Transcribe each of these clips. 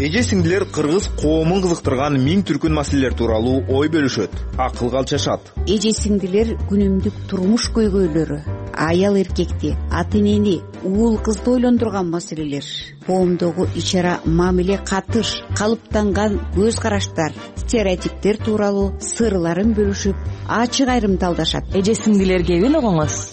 Эже сиңдилер кыргыз коомун кызыктырган миң түркүн маселелер тууралуу ой бөлүшөт, акылга алчашат. Эже сиңдилер күнүмдүк турмуш көйгөйлөрү, аял эркекти, ата энени, уул кызды ойлондурган маселелер, коомдогу иш ара мамиле катыш, калыптанган көз караштар, стереотиптер тууралуу сырларын бөлүшүп, ачык айрымдалдашат. Эже сиңдилерге үн угуңуз.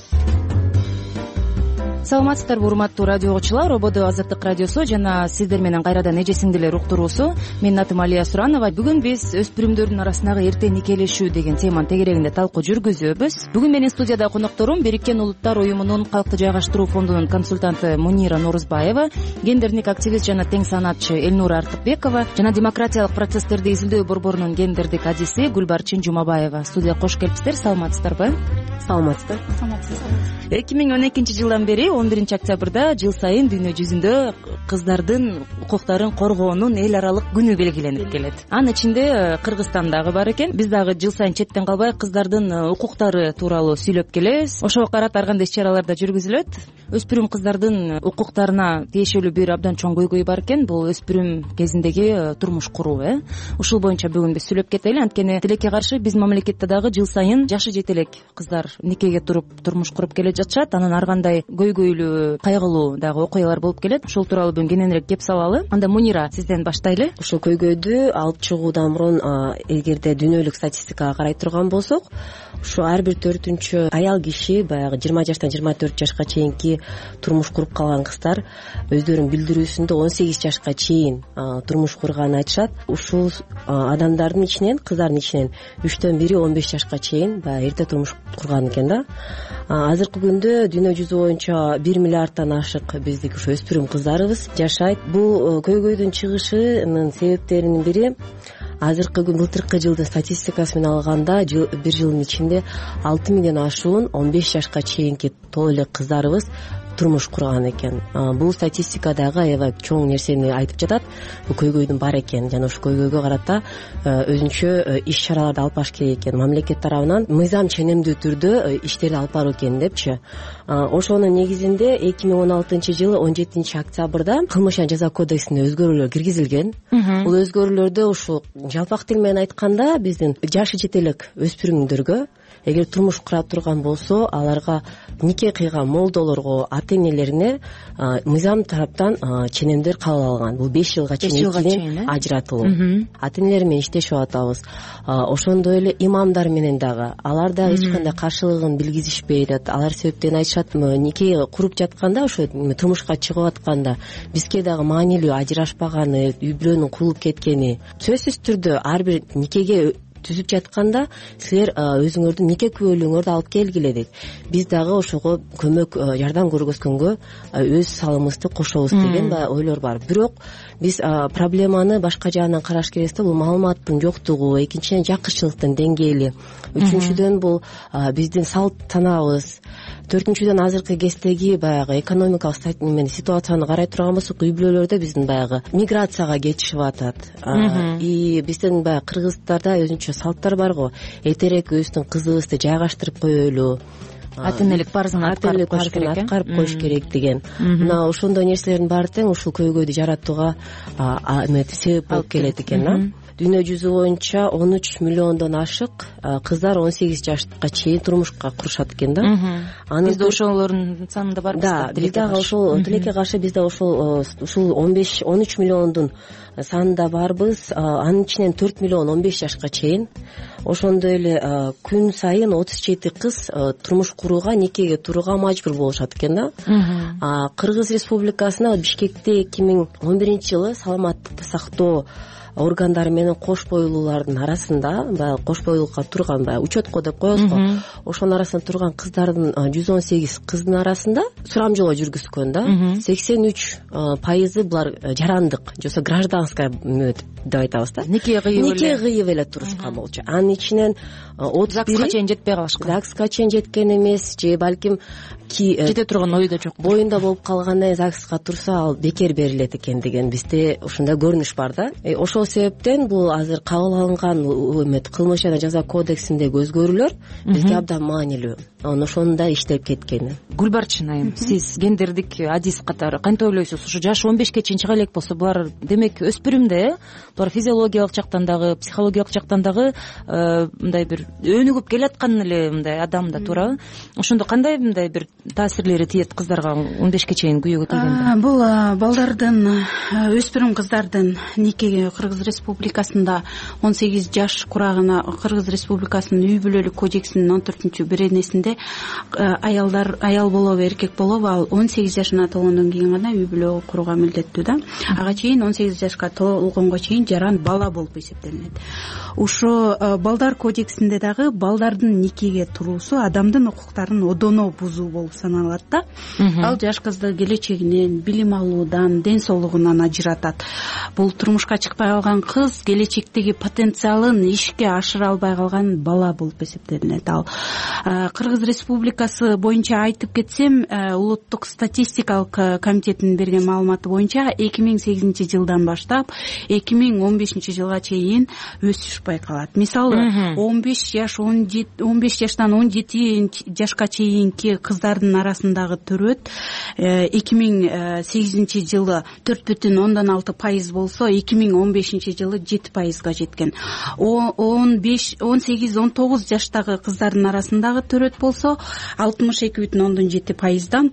Саламатсыздарбы урматтуу радио угуучулар, Ободо Азаттык радиосу жана сиздер менен кайрадан эже сиңдилер уктуруусу. Менин атым Алия Суранова. Бүгүн биз өспүрүмдөрдүн арасындагы эрте никелешүү деген теманын тегерегинде талкуу жүргүзөбүз. Бүгүн менин студияда конокторум Бириккен Улуттар уюмунун калкты жайгаштыруу фондунун консультанты Мунира Норузбаева, гендердик активист жана тең санатчы Элнура Артыкбекова жана демократиялык процесстерди изилдөө борборунун гендердик адиси Гүлбарчын Жумабаева. Студияга кош келипсиздер. Саламатсыздарбы? Саламатсыздар. 2012 жылдан бери 11 октябрда жыл сайын дүйнө жүзүндө кыздардын укуктарын коргоонун эл аралык күнү белгиленип келет. Анын ичинде Кыргызстан дагы бар экен. Биз дагы жыл сайын четтен калбай кыздардын укуктары тууралуу сүйлөп келебиз. Ошого карата ар кандай иш-чаралар да жүргүзүлөт. Өспүрүм кыздардын укуктарына тиешелүү бир абдан чоң көйгөй бар экен. Бул өспүрүм кезиндеги турмуш куруу. Ушул боюнча бүгүн биз сүйлөп кетели. Анткени тилекке каршы биз мамлекетте дагы жыл сайын жашы жете элек кыздар никеге туруп турмуш куруп келе жатышат. Анан ар кандай көйгөйлүү, кайгылуу дагы окуялар болуп келет. Ошол тууралуу бүгүн кененирээк кеп салалы. Анда Мунира, сизден баштайлы. Ушул көйгөйдү алып чыгуудан мурун эгерде дүйнөлүк статистикага карай турган болсок, ушу ар бир 4-чү аял киши баягы 20 жаштан 24 жашка чейинки турмуш куруп калган кыздар өздөрүнүн билдирүүсүндө 18 жашка чейин турмуш курганын айтышат. Ушул адамдардын ичинен, кыздардын ичинен 3төн бири 15 жашка чейин баягы эрте турмуш курган экен да. Азыркы күндө дүйнө жүзү боюнча 1 миллиарддан ашык биздики ушу өспүрүм кыздарыбыз жашайт. Бул көйгөйдүн чыгышынын себептеринин бири азыркы күн былтыркы жылдын статистикасы менен алганда бир жылдын ичинде 6 миңден ашуун 15 жашка чейинки толо эле кыздарыбыз турмуш курган экен. Бул статистика дагы аябай чоң нерсени айтып жатат. Бул көйгөйдүн бар экен жана ушул көйгөйгө карата өзүнчө иш-чараларды алып барыш керек экен. Мамлекет тарабынан мыйзам ченемдүү түрдө иштерди алып баруу экен депчи. Ошонун негизинде 2016 жылы 17 октябрда кылмыш жана жаза кодексине өзгөрүүлөр киргизилген. Бул өзгөрүүлөрдө ушул жалпак тил менен айтканда биздин жашы жете элек өспүрүмдөргө эгер турмуш кура турган болсо, аларга нике кыйган молдолорго, ата энелерине мыйзам тараптан ченемдер кабыл алган. Бул 5 жылга чейин ажыратылуу. Ата энелер менен иштешип атабыз. Ошондой эле имамдар менен дагы алар да эч кандай каршылыгын билгизишпейт. Алар себептен айтышат, нике куруп жатканда, ошо турмушка чыгып атканда бизге дагы маанилүү ажырашпаганы, үй-бүлөнүн курулуп кеткени. Сөзсүз түрдө ар бир никеге түзүп жатканда силер өзүңөрдүн нике күбөлүгүңөрдү алып келгиле дейт. Биз дагы ошого көмөк, жардам көргөзгөнгө өз салымыбызды кошобуз деген ойлор бар. Бирок биз проблеманы башка жагынан караш керекпиз да. Бул маалыматтын жоктугу, экинчиден жакынчылыктын деңгээли, үчүнчүдөн бул биздин салт санаабыз, төртүнчүдөн азыркы кездеги баягы экономикалык ситуацияны карай турган болсок, үй-бүлөлөрдө биздин баягы миграцияга кетишип атат. И биздин баягы кыргыздарда өзүнчө салттар бар го. Эртерээк өзүбүздүн кызыбызды жайгаштырып коелу, ата энелик парызын аткарып коюш керек деген. Мына ошондой нерселердин баары тең ушул көйгөйдү жаратууга себеп болуп келет экен. Дүйнө жүзү боюнча 13 миллиондон ашык кыздар 18 жашка чейин турмушка курушат экен да. Бизде ошолордун санында барбыз да. Биз дагы ошол тилекке каршы бизде ушул 13 миллиондун санында барбыз. Анын ичинен 4 миллион 15 жашка чейин. Ошондой эле күн сайын 37 кыз турмуш курууга, никеге турууга мажбур болушат экен да. Кыргыз Республикасына Бишкекте 2011 жылы саламаттыкты сактоо органдары менен кош бойлуулардын арасында, баягы кош бойлуулукка турган, баягы учетко деп коебуз го, ошонун арасында турган кыздардын 118 кыздын арасында сурамжылоо жүргүзгөн да. 83% булар жарандык, жосо гражданская деп айтабыз да. Нике кыйып эле турушкан болчу. Анын ичинен 30 чейин жетпей калышкан. ЗАГСка чейин жеткен эмес же балким жете турган ойдо жок. Боюнда болуп калгандан ЗАГСка турса ал бекер берилет экен деген бизде ушундай көрүнүш бар да. Ошол себептен бул азыр кабыл алынган кылмыш жана жаза кодексиндеги өзгөрүүлөр бизге абдан маанилүү. Ошону да иштеп кеткени. Гүлбарчын айым, сиз гендердик адис катары кантип ойлойсуз? Ушу жаш 15ке чейин чыга элек болсо булар демек өспүрүмдө, булар физиологиялык жактан дагы, психологиялык жактан дагы мындай бир өнүгүп келаткан эле мындай адам да туура. Ошондо кандай мындай бир таасирлери тиет кыздарга 15ке чейин күйөөгө келгенде? Бул балдардын, өспүрүм кыздардын никеге Кыргыз Республикасында 18 жаш курагына Кыргыз Республикасынын үй бүлөлүк кодексинин 14-беренесинде аял болобу эркек болобу ал 18 жашына толгондон кийин гана үй бүлө курууга милдеттүү да. Ага чейин 18 жашка толгонго чейин жаран бала болуп эсептелинет. Ошо балдар кодексинде дагы балдардын никеге туруусу адамдын укуктарын одоно бузуу болуп саналат да. Ал жаш кызды келечегинен, билим алуудан, ден соолугунан ажыратат. Бул турмушка чыкпай калган кыз келечектеги потенциалын ишке ашыра албай калган бала болуп эсептелинет. Ал Кыргыз Республикасы боюнча айтып кетсем, улуттук статистикалык комитетинин берген маалыматы боюнча 2008 жылдан баштап 2015 жылга чейин өсүш байкалат. Мисалы 15 жаштан 17 жашка чейинки кыздардын арасындагы төрөт 2008 жылы 4,6% болсо 2015 жылы 7%га жеткен. 18-19 жаштагы кыздардын арасындагы төрөт болсо 62,7%дан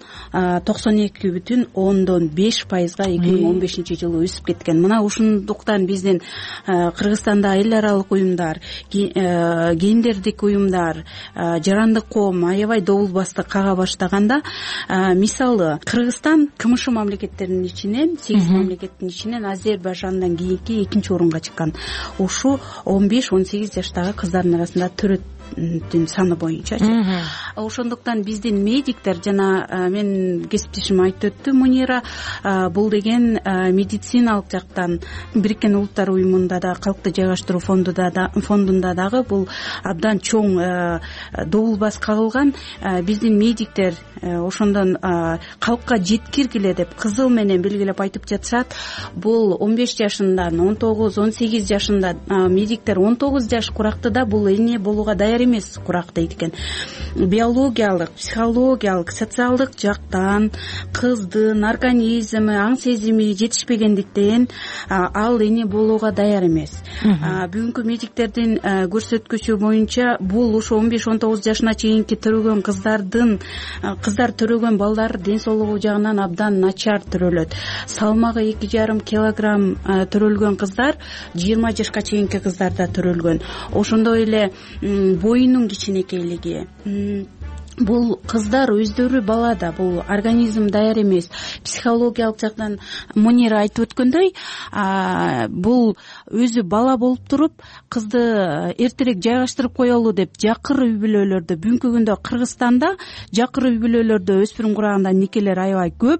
92,5%га 2015 жылы өсүп кеткен. Мына ушундуктан биздин Кыргызстанда эл аралык уюмдар, гендердик уюмдар, жарандык коом аябай добул басты кага баштаганда, мисалы Кыргызстан КМШ мамлекеттеринин ичинен 8 мамлекеттин ичинен Азербайжандан кийинки 2-орунга чыккан. Ушу 15-18 жаштагы кыздардын арасында төрөттүн саны боюнча. Ошондуктан биздин медиктер жана мен кесиптешим айтып өттү Мунира, бул деген медициналык жактан Бириккен Улуттар уюмунда да, калкты жайгаштыруу фондунда дагы бул абдан чоң добул бас кагылган. Биздин медиктер ошондон калкка жеткиргиле деп кызыл менен белгилеп айтып жатышат. Бул 15 жашындан 19-18 жашында медиктер 19 жаш курактыда бул эне болууга даяр эмес курак дейт экен. Биологиялык, психологиялык, социалдык жактан кыздын организми, аң сезими жетишпегендиктен ал эне болууга даяр эмес. Бүгүнкү медиктердин көрсөткүчү боюнча бул ошо 15-19 жашына чейинки төрөгөн кыздар төрөгөн балдар ден соолугу жагынан абдан начар төрөлөт. Салмагы 2,5 килограмм төрөлгөн кыздар 20 жашка чейинки кыздарда төрөлгөн. Ошондой эле боюнун кичинекейлиги. Бул кыздар өздөрү балада, бул организм даяр эмес. Психологиялык жактан Мунира айтып өткөндөй, бул өзү бала болуп туруп, кызды эртерээк жайгаштырып коелу деп жакыр үй бүлөлөрдө, бүгүнкү күндө Кыргызстанда жакыр үй бүлөлөрдө өспүрүм кураганда никелер аябай көп.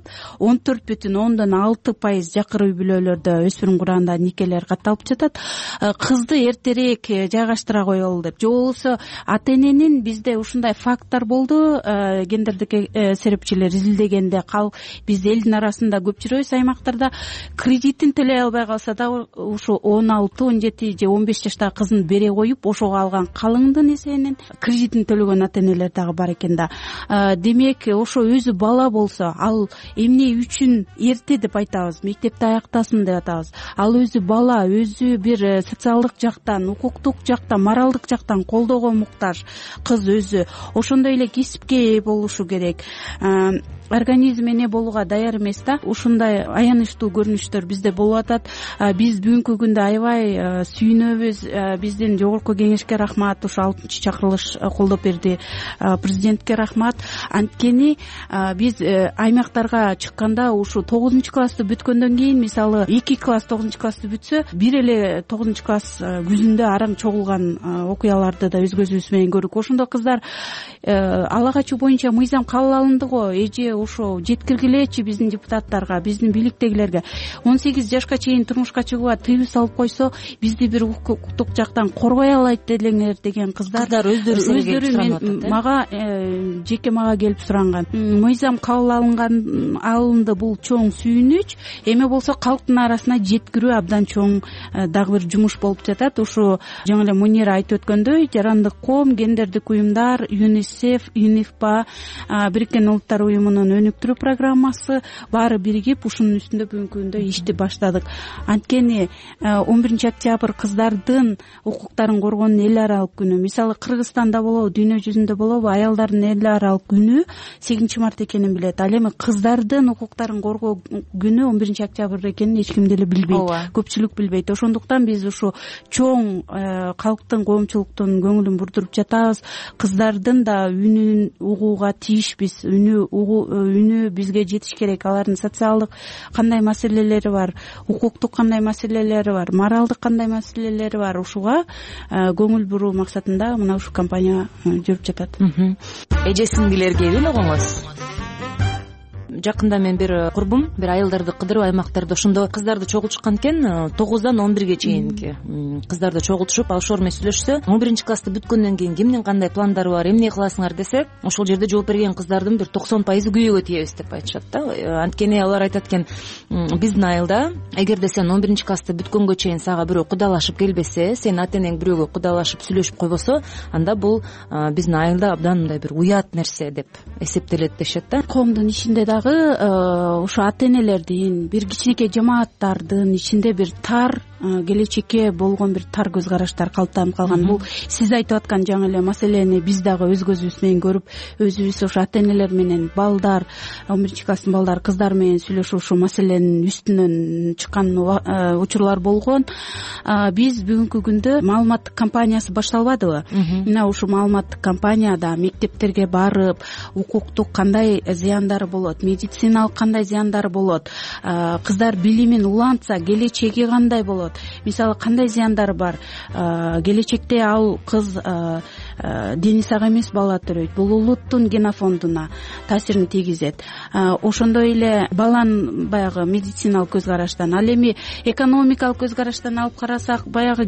14,6% жакыр үй бүлөлөрдө өспүрүм кураганда никелер катталып жатат. Кызды эртерээк жайгаштыра коелу деп. Же болбосо ата-эненин бизде ушундай факттар болду. Гендердик серепчилер изилдегенде бизде элдин арасында көп жүрөбүз аймактарда кредитин төлөй албай калса да ушу 16, 17 же 15 жаштагы кызын бере коюп, ошого алган калыңдын эсебинен кредитин төлөгөн ата-энелер дагы бар экен да. Демек, ошо өзү бала болсо, ал эмне үчүн эрте деп айтабыз, мектепти аяктасын деп атабыз. Ал өзү бала, өзү бир социалдык жактан, укуктук жактан, моралдык жактан колдоого муктаж кыз өзү. Ошондой эле кесипке ээ болушу керек. Организм эне болууга даяр эмес да. Ушундай аянычтуу көрүнүштөр бизде болуп атат. Биз бүгүнкү күндө аябай сүйүнөбүз. Биздин жогорку кеңешке рахмат, ушу 6-чакырылыш колдоп берди. Президентке рахмат. Анткени биз аймактарга чыкканда ушу 9-классты бүткөндөн кийин, мисалы 2 класс 9-классты бүтсө, бир эле 9-класс күзүндө араң чогулган окуяларды да өз көзүбүз менен көрдүк. Ошондо кыздар ала качуу боюнча мыйзам кабыл алынды го. Эже ошо жеткиргилечи биздин депутаттарга, биздин бийликтегилерге. 18 жашка чейин турмушка чыгууга тыюу салып койсо, бизди бир укуктук жактан коргой алайт делеңер деген кыздар өздөрү мага жеке мага келип суранган. Мыйзам кабыл алынды, бул чоң сүйүнүч. Эми болсо калктын арасына жеткирүү абдан чоң дагы бир жумуш болуп жатат. Ушу жаңы эле Мунира айтып өткөндөй, жарандык коом, гендердик уюмдар, ЮНИСЕФ, ЮНИФПА, Бириккен Улуттар уюмунун өнүктүрүү программасы баары биригип ушунун үстүндө бүгүнкү күндө ишти баштадык. Анткени 11 октябрь кыздардын укуктарын коргоонун эл аралык күнү. Мисалы Кыргызстанда болобу, дүйнө жүзүндө болобу, аялдардын эл аралык күнү 8 март экенин билет. Ал эми кыздардын укуктарын коргоо күнү 11 октябрь экенин эч ким деле билбейт, көпчүлүк билбейт. Ошондуктан биз ушу чоң калктын, коомчулуктун көңүлүн бурдуруп жатабыз. Кыздардын да үнүн угууга тийишпиз. Үнү бизге жетиш керек. Алардын социалдык кандай маселелери бар, укуктук кандай маселелери бар, моралдык кандай маселелери бар, ушуга көңүл буруу максатында мына ушул кампания жүрүп жатат. Эже сиңдилерге белогоңуз. Жакында мен бир курбум бир аялдарды кыдырып аймактарда ошондо кыздарды чогултушкан экен. 9-дан 11ге чейинки кыздарды чогултушуп, ошол менен сүйлөшсө, 11 классты бүткөндөн кийин кимдин кандай пландары бар, эмне кыласыңар десе, ошол жерде жооп берген кыздардын бир 90% күйөөгө тийебиз деп айтышат да. Анткени алар айтат экен, биздин айылда эгерде сен 11 классты бүткөнгө чейин сага бирөө кудалашып келбесе, сен ата энең бирөөгө кудалашып сүйлөшүп койбосо, анда бул биздин айылда абдан мындай бир уят нерсе деп эсептелет дешет да. Коомдун ичинде дагы ошо ата энелердин, бир кичинекей жамааттардын ичинде бир тар, келечекке болгон бир тар көз караштар калыптанып калган. Бул сиз айтып аткан жаңы эле маселени биз дагы өз көзүбүз менен көрүп, өзүбүз ошо ата энелер менен балдар, 11 класстын балдары, кыздар менен сүйлөшүп ушул маселенин үстүнөн чыккан учурлар болгон. Биз бүгүнкү күндө маалыматтык кампаниясы башталбадыбы? Мына ушул маалыматтык кампанияда мектептерге барып, укуктук кандай зыяндары болот, медициналык кандай зыяндары болот, кыздар билимин улантса келечеги кандай болот, мисалы кандай зыяндары бар, келечекте ал кыз дени сак эмес бала төрөйт, бул улуттун генофондуна таасирин тийгизет. Ошондой эле баланын баягы медициналык көз караштан, ал эми экономикалык көз караштан алып карасак, баягы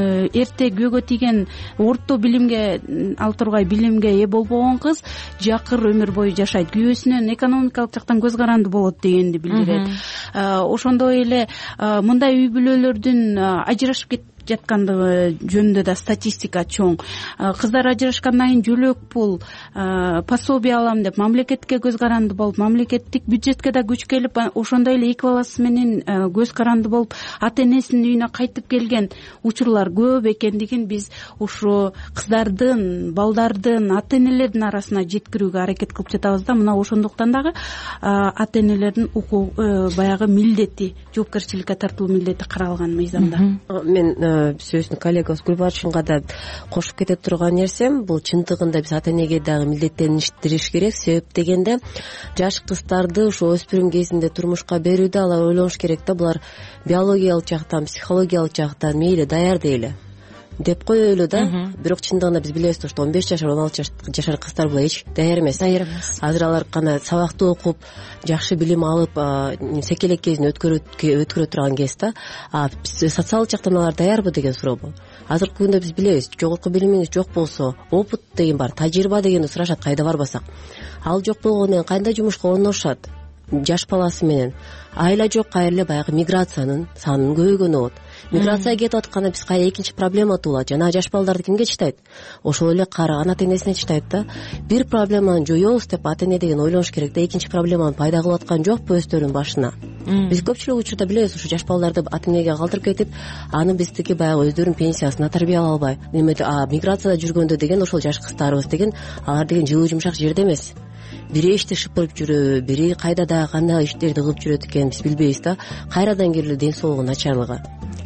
эрте күйөөгө тийген орто билимге ал тургай билимге ээ болбогон кыз жакыр өмүр бою жашайт, күйөөсүнөн экономикалык жактан көз каранды болот дегенди билдирет. Ошондой эле мындай үй бүлөлөрдүн ажырашып жаткандыгы жөнүндө да статистика чоң. Кыздар ажырашкандан кийин жөлөк пул, пособие алам деп мамлекетке көз каранды болуп, мамлекеттик бюджетке да күч келип, ошондой эле эки баласы менен көз каранды болуп, ата энесинин үйүнө кайтып келген учурлар көп экендигин биз ушу кыздардын, балдардын, ата энелердин арасына жеткирүүгө аракет кылып жатабыз да. Мына ошондуктан дагы ата энелердин баягы милдети, жоопкерчиликке тартылуу милдети каралган мыйзамда. Мен сөзүн коллегабыз Гүлбарчынга да кошуп кете турган нерсем, бул чындыгында биз ата энеге дагы милдеттеништериш керек. Себеп дегенде жаш кыздарды ошо өспүрүм кезинде турмушка берүүдө алар ойлонуш керек да, булар биологиялык жактан, психологиялык жактан мейли даяр дейли деп коелу да. Бирок чындыгында биз билебиз, что 15 жашар, 16 жашар кыздар бул эч даяр эмес. Азыр алар кана сабакты окуп, жакшы билим алып, секелек кезин өткөрө турган кез да. Социалдык жактан алар даярбы деген сурообу? Азыркы күндө биз билебиз, жогорку билимиңиз жок болсо, опыт деген бар, тажрыйба дегенди сурашат кайда барбасак. Ал жок болгондон кийин кайда жумушка орношушат? Жаш баласы менен. Айла жок, кайра эле баягы миграциянын санынын көбөйгөнү болот. Миграция кетип атканда биз кайра экинчи проблема туулат. Жана жаш балдарды кимге чыдайт? Ошол эле карыган ата энесине чыдайт да. Бир проблеманы жоёбуз деп ата эне деген ойлонуш керек да, экинчи проблеманы пайда кылып аткан жокпу өздөрүнүн башына? Биз көпчүлүк учурда билебиз, ушу жаш балдарды ата энеге калтырып кетип, аны биздики баягы өздөрүнүн пенсиясына тарбиялай албай, миграцияда жүргөндө деген ошол жаш кыздарыбыз деген, алар деген жылуу жумшак жерде эмес. Бири эшти шыпырып жүрөбү, бири кайда да кандай иштерди кылып жүрөт экен биз билбейбиз да. Кайрадан келип ден соолугу начарлыгы.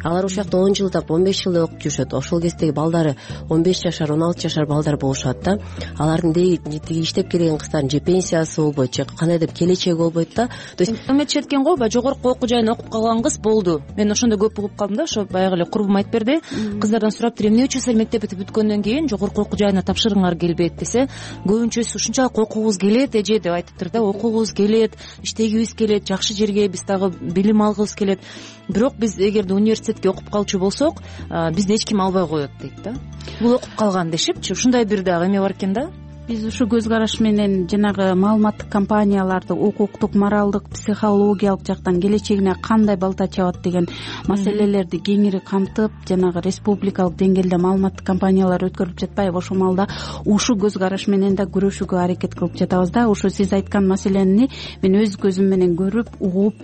алар ушул жакта 10 жылдап 15 жылдай окуп жүрүшөт. Ошол кездеги балдары 15 жашар 16 жашар балдар болушат да. Алардын тиги иштеп келген кыздардын же пенсиясы болбойт, же кандайдыр келечеги болбойт да. То есть эметчи эткен го, баягы жогорку окуу жайына окуп калган кыз болду. Мен ошондо көп угуп калдым да, ошо баягы эле курбум айтып берди. Кыздардан сураптыр, эмне үчүн силер мектеп бүткөндөн кийин жогорку окуу жайына тапшыргыңар келбейт десе, көбүнчөсү ушунчалык окугубуз келет эже деп айтыптыр да. Окугубуз келет, иштегибиз келет, жакшы жерге биз дагы билим алгыбыз келет. Бирок биз эгерде университетке окуп калчу болсок, бизди эч ким албай коет дейт да. Бул окуп калган дешипчи, ушундай бир дагы эме бар экен да. Биз ушу көз караш менен жанагы маалыматтык компанияларды укуктук, моралдык, психологиялык жактан келечегине кандай балта чабат деген маселелерди кеңири камтып, жанагы республикалык деңгээлде маалыматтык компаниялар өткөрүлүп жатпайбы? Ошол маалда ушу көз караш менен да күрөшүүгө аракет кылып жатабыз да. Ошо сиз айткан маселени мен өз көзүм менен көрүп, угуп,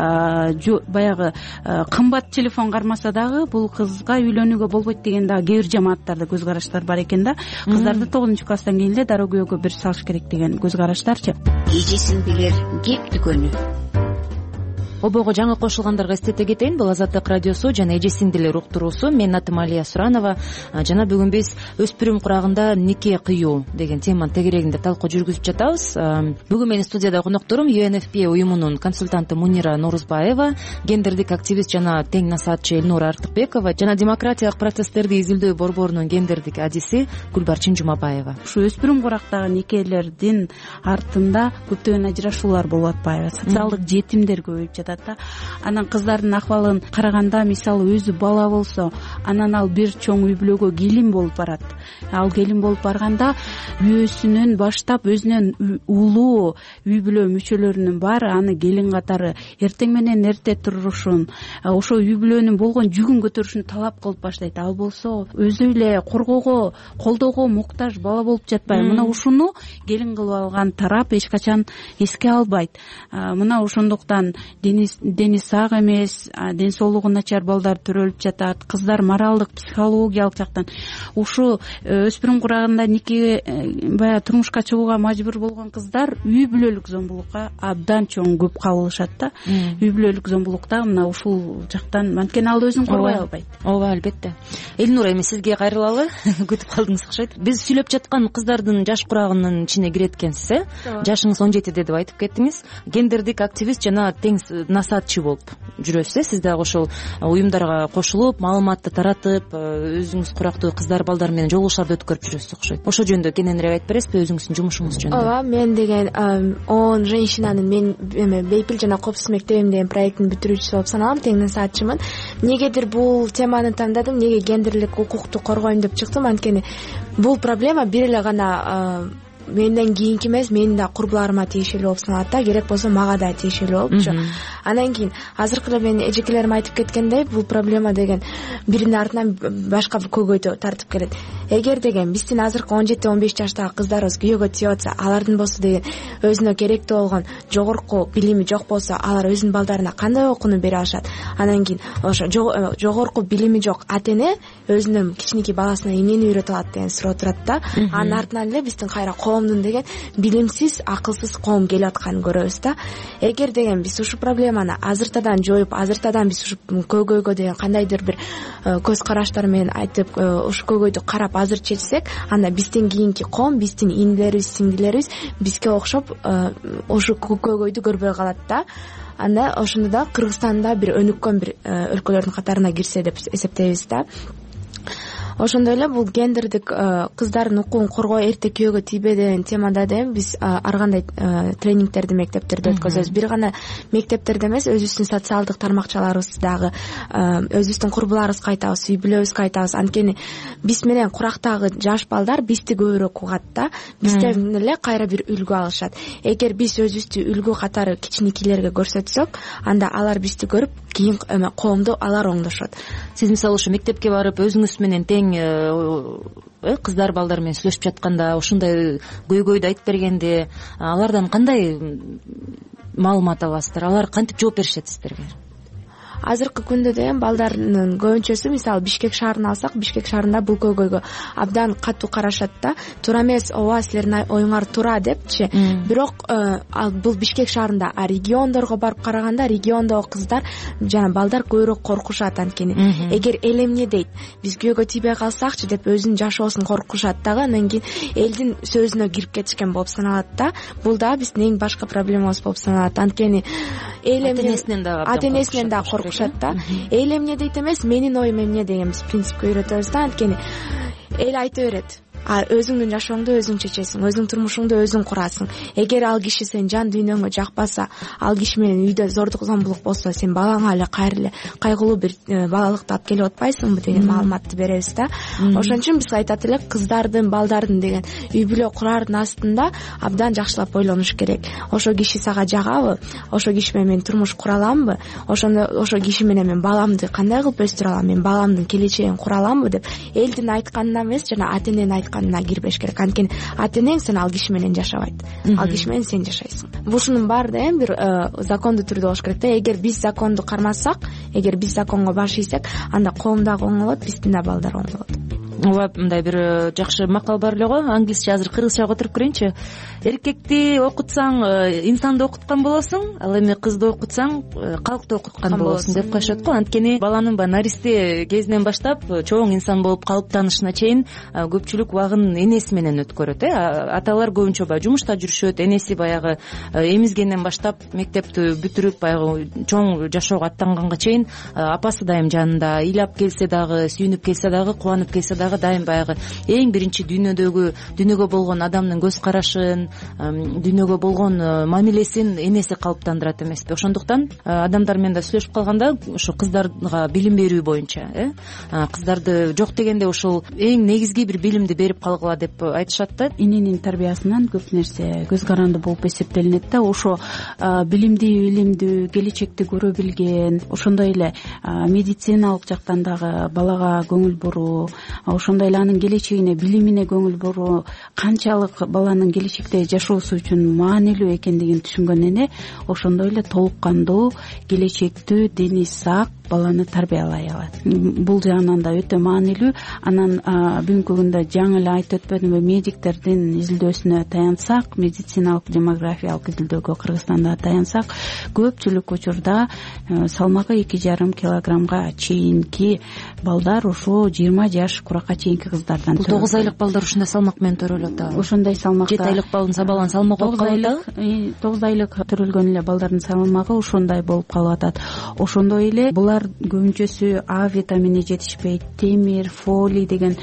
баягы кымбат телефон кармаса дагы бул кызга үйлөнүүгө болбойт деген дагы кээ бир жамааттарда көз караштар бар экен да. Кыздарды 9 класстан кийин эле дароо күйөөгө бир салыш керек деген көз караштарчы. Эжесиңдилер кеп дүкөнү. Обойго жаңы кошулгандарга эстете кетейин. Бул Азаттык радиосу жана эже сиңдилер уктуруусу. Мен атым Алия Суранова. Жана бүгүн биз өспүрүм курагында нике кыюу деген теманын тегерегинде талкуу жүргүзүп жатабыз. Бүгүн менин студияда конокторум UNFPA уюмунун консультанты Мунира Норузбаева, гендердик активист жана тең насаатчы Элнура Артыкбекова жана демократиялык процесстерди изилдөө борборунун гендердик адиси Гүлбарчын Жумабаева. Ушу өспүрүм курактагы никелердин артында көптөгөн ажырашуулар болуп атпайбы? Социалдык жетимдер көбөйүп жатат. Анан кыздардын акыбалын караганда, мисалы өзү бала болсо, анан ал бир чоң үй бүлөгө келин болуп барат. Ал келин болуп барганда бүйөөсүнөн баштап өзүнөн улуу үй бүлө мүчөлөрүнүн баары аны келин катары эртең менен эрте турушун, ошо үй бүлөнүн болгон жүгүн көтөрүшүн талап кылып баштайт. Ал болсо өзү эле коргоого, колдоого муктаж бала болуп жатпайбы? Мына ушуну келин кылып алган тарап эч качан эске албайт. Мына ошондуктан дени сак эмес, ден соолугу начар балдар төрөлүп жатат. Кыздар моралдык, психологиялык жактан ушу өспүрүм курагында нике баягы турмушка чыгууга мажбур болгон кыздар үй бүлөлүк зомбулукка абдан чоң көп кабылышат да. Үй бүлөлүк зомбулукта мына ушул жактан анткени ал өзүн коргой албайт. Ооба, албетте. Элнура, эми сизге кайрылалы. Күтүп калдыңыз окшойт. Биз сүйлөп жаткан кыздардын жаш курагынын ичине кирет экенсиз, жашыңыз 17 деп айтып кеттиңиз. Гендердик активист жана тең насаатчы болуп жүрөсүз. Сиз дагы ошол уюмдарга кошулуп, маалыматты таратып, өзүңүз курактуу кыздар балдар менен жолугушууларды өткөрүп жүрөсүз окшойт. Ошол жөнүндө кененирээк айтып бересизби өзүңүздүн жумушуңуз жөнүндө? Ооба, мен деген 10 женщинанын мен бейпил жана коопсуз мектебим деген проекттин бүтүрүүчүсү болуп саналам, тең насаатчымын. Негедир бул теманы тандадым, неге гендерлик укукту коргойм деп чыктым, анткени бул проблема бир эле гана менден кийинки эмес, менин да курбуларыма тиешелүү болуп саналат да, керек болсо мага да тиешелүү болупчу. Андан кийин азыркы эле менин эжекелерим айтып кеткендей, бул проблема деген биринин артынан башка бир көйгөйдү тартып келет. Эгер деген биздин азыркы 17-15 жаштагы кыздарыбыз күйөөгө тийип атса, алардын болсо деген өзүнө керектүү болгон жогорку билими жок болсо, алар өзүнүн балдарына кандай окууну бере алышат? Андан кийин ошо жогорку билими жок ата-эне өзүнүн кичинекей баласына эмнени үйрөтө алат деген суроо турат да. Анын артынан эле биздин кайра коомдун деген билимсиз, акылсыз коом келип атканын көрөбүз да. Эгер деген биз ушу проблеманы азыртадан жоюп, азыртадан биз ушу көйгөйгө деген кандайдыр бир көз караштар менен айтып, ушу көйгөйдү карап азыр чечсек, анда биздин кийинки коом, биздин инилерибиз, сиңдилерибиз бизге окшоп ушу көйгөйдү көрбөй калат да. Анда ошондо да Кыргызстанда бир өнүккөн бир өлкөлөрдүн катарына кирсе деп эсептейбиз да. Ошондой эле бул гендердик кыздардын укугун коргоо, эрте күйөөгө тийбе деген темада да биз ар кандай тренингтерди мектептерде өткөзөбүз. Бир гана мектептерде эмес, өзүбүздүн социалдык тармакчаларыбыздагы өзүбүздүн курбуларыбызга айтабыз, үй бүлөбүзгө айтабыз. Анткени биз менен курактагы жаш балдар бизди көбүрөөк угат да, бизден эле кайра бир үлгү алышат. Эгер биз өзүбүздү үлгү катары кичинекейлерге көрсөтсөк, анда алар бизди көрүп кийин коомду алар оңдошот. Сиз мисалы ушу мектепке барып өзүңүз менен тең кыздар балдар менен сүйлөшүп жатканда, ушундай көйгөйдү айтып бергенде, алардан кандай маалымат аласыздар? Алар кантип жооп беришет сиздерге? азыркы күндө деген балдардын көбүнчөсү мисалы Бишкек шаарын алсак, Бишкек шаарында бул көйгөйгө абдан катуу карашат да. Туура эмес, ооба силердин оюңар туура депчи. Бирок бул Бишкек шаарында, региондорго барып караганда региондогу кыздар жана балдар көбүрөөк коркушат. Анткени эгер эл эмне дейт, биз күйөөгө тийбей калсакчы деп өзүнүн жашоосун коркушат дагы, андан кийин элдин сөзүнө кирип кетишкен болуп саналат да. Бул да биздин эң башкы проблемабыз болуп саналат. Анткени эл ата-энесинен да коркушат да. Эл эмне дейт эмес, менин оюм эмне деген биз принципке үйрөтөбүз да. Анткени эл айта берет, өзүңдүн жашооңду өзүң чечесиң, өзүңдүн турмушуңду өзүң курасың. Эгер ал киши сен жан дүйнөңө жакпаса, ал киши менен үйдө зордук зомбулук болсо, сен балаңа эле кайра кайгылуу бир балалыкты алып келип атпайсыңбы деген маалыматты беребиз да. Ошон үчүн биз айтат элек, кыздардын, балдардын деген үй бүлө курардын астында абдан жакшылап ойлонуш керек. Ошол киши сага жагабы? Ошол киши менен мен турмуш кура аламбы? Ошол киши менен мен баламды кандай кылып өстүрө алам? Мен баламдын келечегин кура аламбы деп элдин айтканына эмес, жана ата-эненин айтканына кирбеш керек. Анткени ата-энең сен ал киши менен жашабайт. Ал киши менен сен жашайсың. Бушунун баары да бир закондуу түрдө болуш керек да. Эгер биз законду кармасак, эгер биз законго баш ийсек, анда коом дагы оңолот, биздин да балдар оңолот. Ооба, мындай бир жакшы макал бар эле го. Англисче азыр кыргызчага которуп көрөйүнчү. Эркекти окутсаң, инсанды окуткан болосуң, ал эми кызды окутсаң, калкты окуткан болосуң деп коюшат го. Анткени баланын наристе кезинен баштап чоң инсан болуп калыптанышына чейин көпчүлүк убагын энеси менен өткөрөт. Аталар көбүнчө баягы жумушта жүрүшөт, энеси баягы эмизгенден баштап мектепти бүтүрүп баягы чоң жашоого аттанганга чейин апасы дайым жанында, ыйлап келсе дагы, сүйүнүп келсе дагы, кубанып келсе дагы дайым баягы эң биринчи дүйнөгө болгон адамдын көз карашын, дүйнөгө болгон мамилесин энеси калыптандырат эмеспи? Ошондуктан адамдар менен да сүйлөшүп калганда ошо кыздарга билим берүү боюнча, кыздарды жок дегенде ошол эң негизги бир билимди берип калгыла деп айтышат да. Эненин тарбиясынан көп нерсе көз каранды болуп эсептелинет да. Ошо билимдүү, келечекти көрө билген, ошондой эле медициналык жактан дагы балага көңүл буруу, ошондой эле анын келечегине, билимине көңүл буруу канчалык баланын келечекте жашоосу үчүн маанилүү экендигин түшүнгөн эне ошондой эле толук кандуу, келечектүү, дени сак баланы тарбиялай алат. Бул жагынан да өтө маанилүү. Анан бүгүнкү күндө жаңы эле айтып өтпөдүмбү, медиктердин изилдөөсүнө таянсак, медициналык демографиялык изилдөөгө Кыргызстанда таянсак, көпчүлүк учурда салмагы 2,5 килограммга чейинки балдар ошо 20 жаш куракка чейинки кыздардан 9 айлык балдар ушундай салмак менен төрөлөт. Ошондой салмакта 7 айлык баланын салмагы болуп калат. 9 айлык төрөлгөн эле балдардын салмагы ошондой болуп калып атат. Ошондой эле булар көбүнчөсү А витамини жетишпейт, темир, фолий деген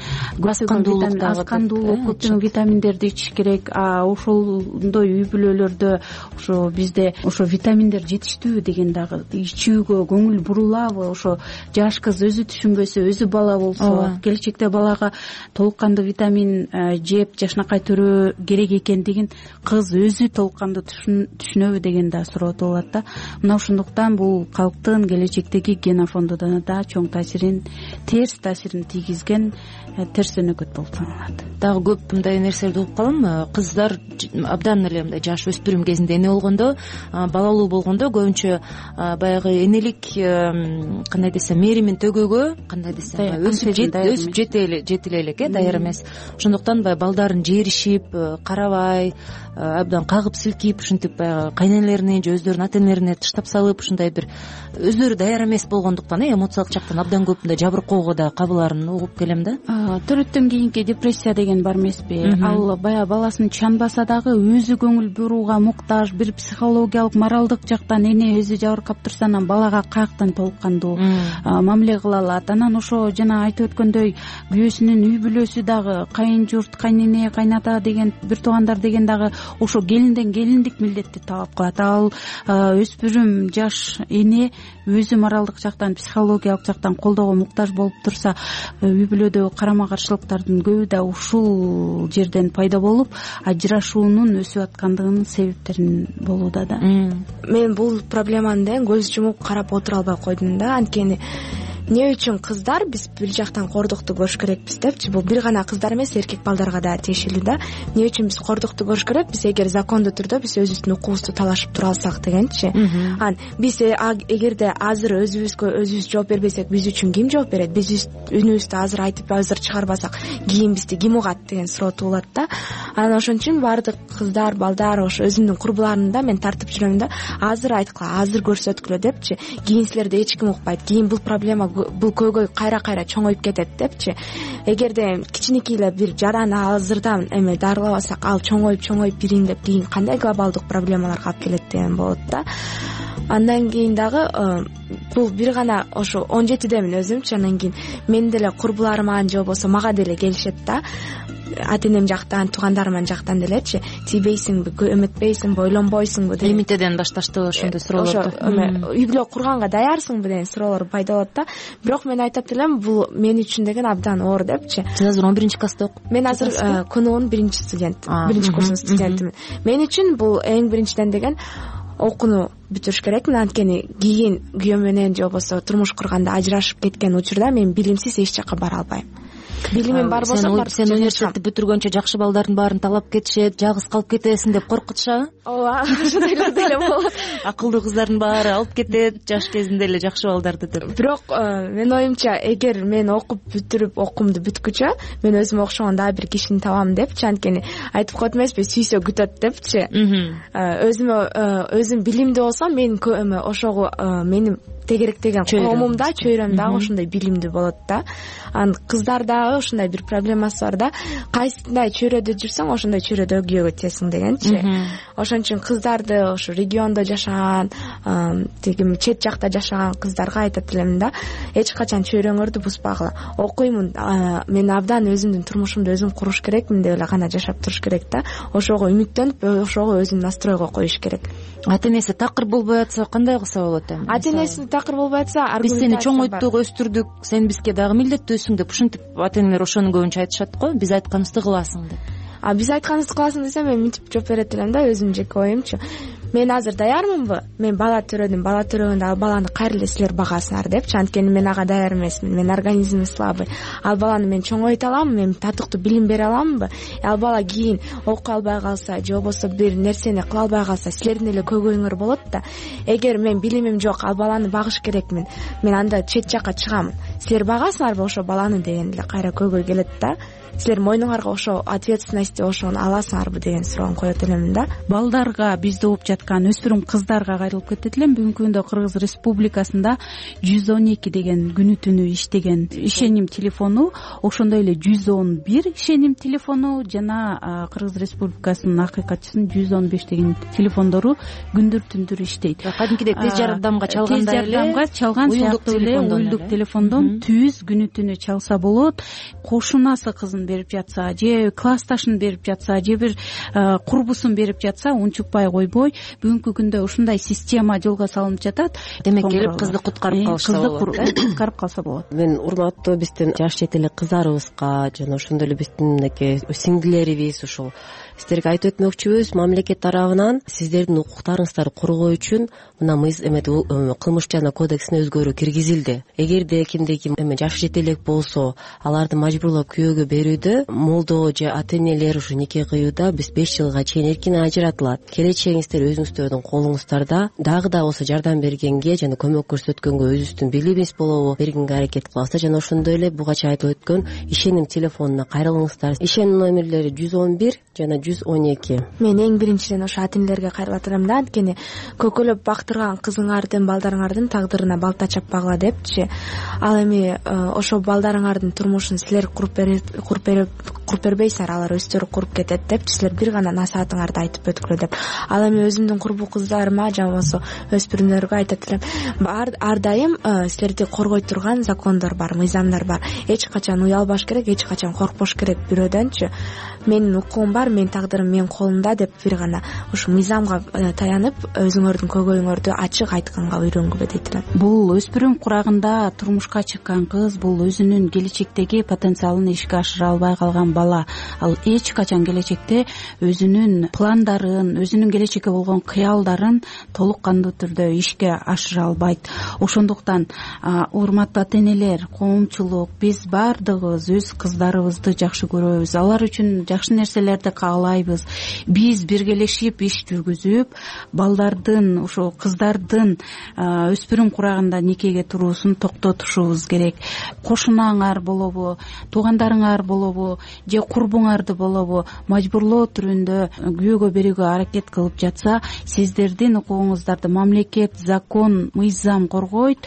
аскандуулук, көптөгөн витаминдерди ичиш керек. Ошондой үй бүлөлөрдө ошо бизде ошо витаминдер жетиштүү деген дагы ичүүгө көңүл бурулабы? Ошо жаш кыз өзү түшүнбөсө, өзү бала болсо, келечекте балага толук кандуу витамин жеп жашнакай төрөө керек экендигин кыз өзү толук кандуу түшүнөбү деген да суроо туулат да. Мына ошондуктан бул калктын келечектеги генофондуна да чоң терс таасирин тийгизген терс өнөкөт болуп саналат. Дагы көп мындай нерселерди угуп калам. Кыздар абдан эле мындай жаш өспүрүм кезинде эне болгондо, балалуу болгондо көбүнчө баягы энелик кандай десем, мээримин төгөөгө кандай десем өсүп жетиле элек, даяр эмес. Ошондуктан баягы балдарын жеришип, карабай, абдан кагып силкип, ушинтип баягы кайненелерине же өздөрүнүн ата-энелерине таштап салып, ушундай бир өздөрү даяр эмес болгондуктан эмоциялык жактан абдан көп мындай жабыркоого да кабыларын угуп келем да. Төрөттөн кийинки депрессия деген бар эмеспи? Ал баягы баласын чанбаса дагы өзү көңүл бурууга муктаж, бир психологиялык, моралдык жактан эне өзү жабыркап турса, анан балага каяктан толук кандуу мамиле кыла алат. Анан ошо жана айтып өткөндөй күйөөсүнүн үй бүлөсү дагы, кайын журт, кайнене, кайната деген, бир туугандар деген дагы ошо келинден келиндик милдетти талап кылат. Ал өспүрүм жаш эне өзү моралдык жактан, психологиялык жактан колдоого муктаж болуп турса, үй бүлөдөгү карама каршылыктардын көбү да ушул жерден пайда болуп, ажырашуунун өсүп аткандыгынын себептерин болууда да. Мен бул проблеманы көз жумуп карап отура албай койдум да. Анткени эмне үчүн кыздар биз бир жактан кордукту көрүш керекпиз депчи, бул бир гана кыздар эмес, эркек балдарга да тиешелүү да. Эмне үчүн биз кордукту көрүш керекпиз? Эгер закондуу түрдө биз өзүбүздүн укугубузду талашып тура алсак дегенчи. Биз эгерде азыр өзүбүз жооп бербесек, биз үчүн ким жооп берет? Биз үнүбүздү азыр айтып азыр чыгарбасак, кийин бизди ким угат деген суроо туулат да. Анан ошон үчүн баардык кыздар, балдар, ошо өзүмдүн курбуларымды да мен тартып жүрөм да, азыр айткыла, азыр көрсөткүлө депчи. Кийин силерди эч ким укпайт, кийин бул проблема, бул көйгөй кайра чоңоюп кетет депчи. Эгерде кичинекей эле бир жараны азырдан дарылабасак, ал чоңоюп бириңдеп кийин кандай глобалдык проблемаларга алып келет деген болот да. Андан кийин дагы бул бир гана ошо 17демин өзүмчү. Андан кийин мен деле курбуларыма же болбосо мага деле келишет да, ата энем жактан, туугандарымын жактан делечи, тийбейсиңби, өмөтпөйсүңбү, ойлонбойсуңбу деген. Эмитеден башташты ошондой суроолорду. Үй бүлө курганга даярсыңбы деген суроолор пайда болот да. Бирок мен айтат элем, бул мен үчүн деген абдан оор депчи. Сиз азыр 11-классты окуп? Мен азыр КНУнун 1-студент, 1-курстун студентимин. Мен үчүн бул эң биринчиден деген окууну бүтүрүш керекмин. Анткени кийин күйөөм менен же болбосо турмуш курганда ажырашып кеткен учурда мен билимсиз эч жака бара албайм. Билимим бар болсо сен университетти бүтүргөнчө жакшы балдардын баарын талап кетишет, жалгыз калып кетесиң деп коркутушабы? Ооба, ошондой деле болот. Акылдуу кыздардын баары алып кетет, жаш кезинде эле жакшы балдарды деп. Бирок менин оюмча, эгер мен окуп бүтүрүп, окуумду бүткүчө мен өзүмө окшогон дагы бир кишини табам депчи. Анткени айтып коет эмеспи, сүйсө күтөт депчи. Өзүм билимдүү болсом, мен ошого менин тегеректеген коомумда, чөйрөм дагы ошондой билимдүү болот да. Анан кыздар дагы ошондой бир проблемасы бар да. Кайсындай чөйрөдө жүрсөң, ошондой чөйрөдө күйөөгө тиесиң дегенчи. Ошон үчүн кыздарды ошо региондо жашаган, тиги чет жакта жашаган кыздарга айтат элем да, эч качан чөйрөңөрдү буспагыла. Окуймун, мен абдан өзүмдүн турмушумду өзүм куруш керекмин деп эле гана жашап туруш керек да. Ошого үмүттөнүп, ошого өзүн настройго коюш керек. Ата энеси такыр болбой атса кандай кылса болот эми? Ата энеси такыр болбой атса, биз сени чоңойттук, өстүрдүк, сен бизге дагы милдеттүүсүң деп ушинтип ата энелер ошону көбүнчө айтышат го, биз айтканыбызды кыласың деп. Биз айтканыбызды кыласың десем, мен мынтип жооп берет элем да, өзүмдүн жеке оюмчу. Мен азыр даярмынбы? Мен бала төрөдүм, бала төрөгөндө ал баланы кайра эле силер багасыңар депчи. Анткени мен ага даяр эмесмин, менин организмим слабый. Ал баланы мен чоңойто аламбы, мен татыктуу билим бере аламбы? Ал бала кийин окуй албай калса, же болбосо бир нерсени кыла албай калса, силердин эле көйгөйүңөр болот да. Эгер мен билимим жок, ал баланы багыш керекмин, мен анда чет жакка чыгам. Силер багасыңарбы ошо баланы деген эле кайра көйгөй келет да. Силер мойнуңарга ошо ответственности ошону аласыңарбы деген суроону коет элем да. Балдарга, бизде болуп жаткан өспүрүм кыздарга кайрылып кетет элем. Бүгүнкү күндө Кыргыз Республикасында 112 деген күнү түнү иштеген ишеним телефону, ошондой эле 111 ишеним телефону жана Кыргыз Республикасынын акыйкатчысынын 115 деген телефондору күндүр түндүр иштейт. Кадимкидей тез жардамга чалгандай эле, чалган сыяктуу эле уюлдук телефондон түз күнү түнү чалса болот. Кошунасы кызын берип жатса, же классташын берип жатса, же бир курбусун берип жатса, унчукпай койбой, бүгүнкү күндө ушундай система жолго салынып жатат. Демек келип кызды куткарып калса болот. Куткарып калса болот. Мен урматтуу биздин жаш чет эле кыздарыбызга жана ошондой эле биздин мынакей сиңдилерибиз ушул сиздерге айтып өтмөкчүбүз, мамлекет тарабынан сиздердин укуктарыңыздарды коргоо үчүн мына кылмыш жана кодексине өзгөрүү киргизилди. Эгерде кимдеги жашы жете элек болсо, аларды мажбурлап күйөөгө берүүдө молдо же ата энелер ушу нике кыюуда биз 5 жылга чейин эркин ажыратылат. Келечегиңиздер өзүңүздөрдүн колуңуздарда. Дагы да болсо жардам бергенге жана көмөк көрсөткөнгө өзүбүздүн билимибиз болобу бергенге аракет кылабыз. Жана ошондой эле бугача айтып өткөн ишеним телефонуна кайрылыңыздар. Ишеним номерлери 111 жана 112. Мен эң биринчиден ошо ата энелерге кайрылат элем да, анткени көкөлөп бактырган кызыңардын, балдарыңардын тагдырына балта чаппагыла депчи. Ал эми ошо балдарыңардын турмушун силер куруп бербейсиңер, алар өздөрү куруп кетет депчи. Силер бир гана насаатыңарды айтып өткүлө деп. Ал эми өзүмдүн курбу кыздарыма же болбосо өспүрүмдөргө айтат элем, ар дайым силерди коргой турган закондор бар, мыйзамдар бар. Эч качан уялбаш керек, эч качан коркпош керек бирөөдөнчү. Менин укугум бар, менин тагдырым менин колумда деп бир гана ушу мыйзамга таянып, өзүңөрдүн көйгөйүңөрдү ачык айтканга үйрөнгүлө дейт элем. Бул өспүрүм курагында турмушка чыккан кыз, бул өзүнүн келечектеги потенциалын ишке ашыра албай калган бала ал эч качан келечекте өзүнүн пландарын, өзүнүн келечекке болгон кыялдарын толук кандуу түрдө ишке ашыра албайт. Ошондуктан урматтуу ата энелер, коомчулук, биз баардыгыбыз өз кыздарыбызды жакшы көрөбүз, алар үчүн жакшы нерселерди каалайбыз. Биз биргелешип иш жүргүзүп, балдардын, ошо кыздардын өспүрүм курагында никеге туруусун токтотушубуз керек. Кошунаңар болобу, туугандарыңар болобу, же курбуңарды болобу мажбурлоо түрүндө күйөөгө берүүгө аракет кылып жатса, сиздердин укугуңуздарды мамлекет, закон, мыйзам коргойт.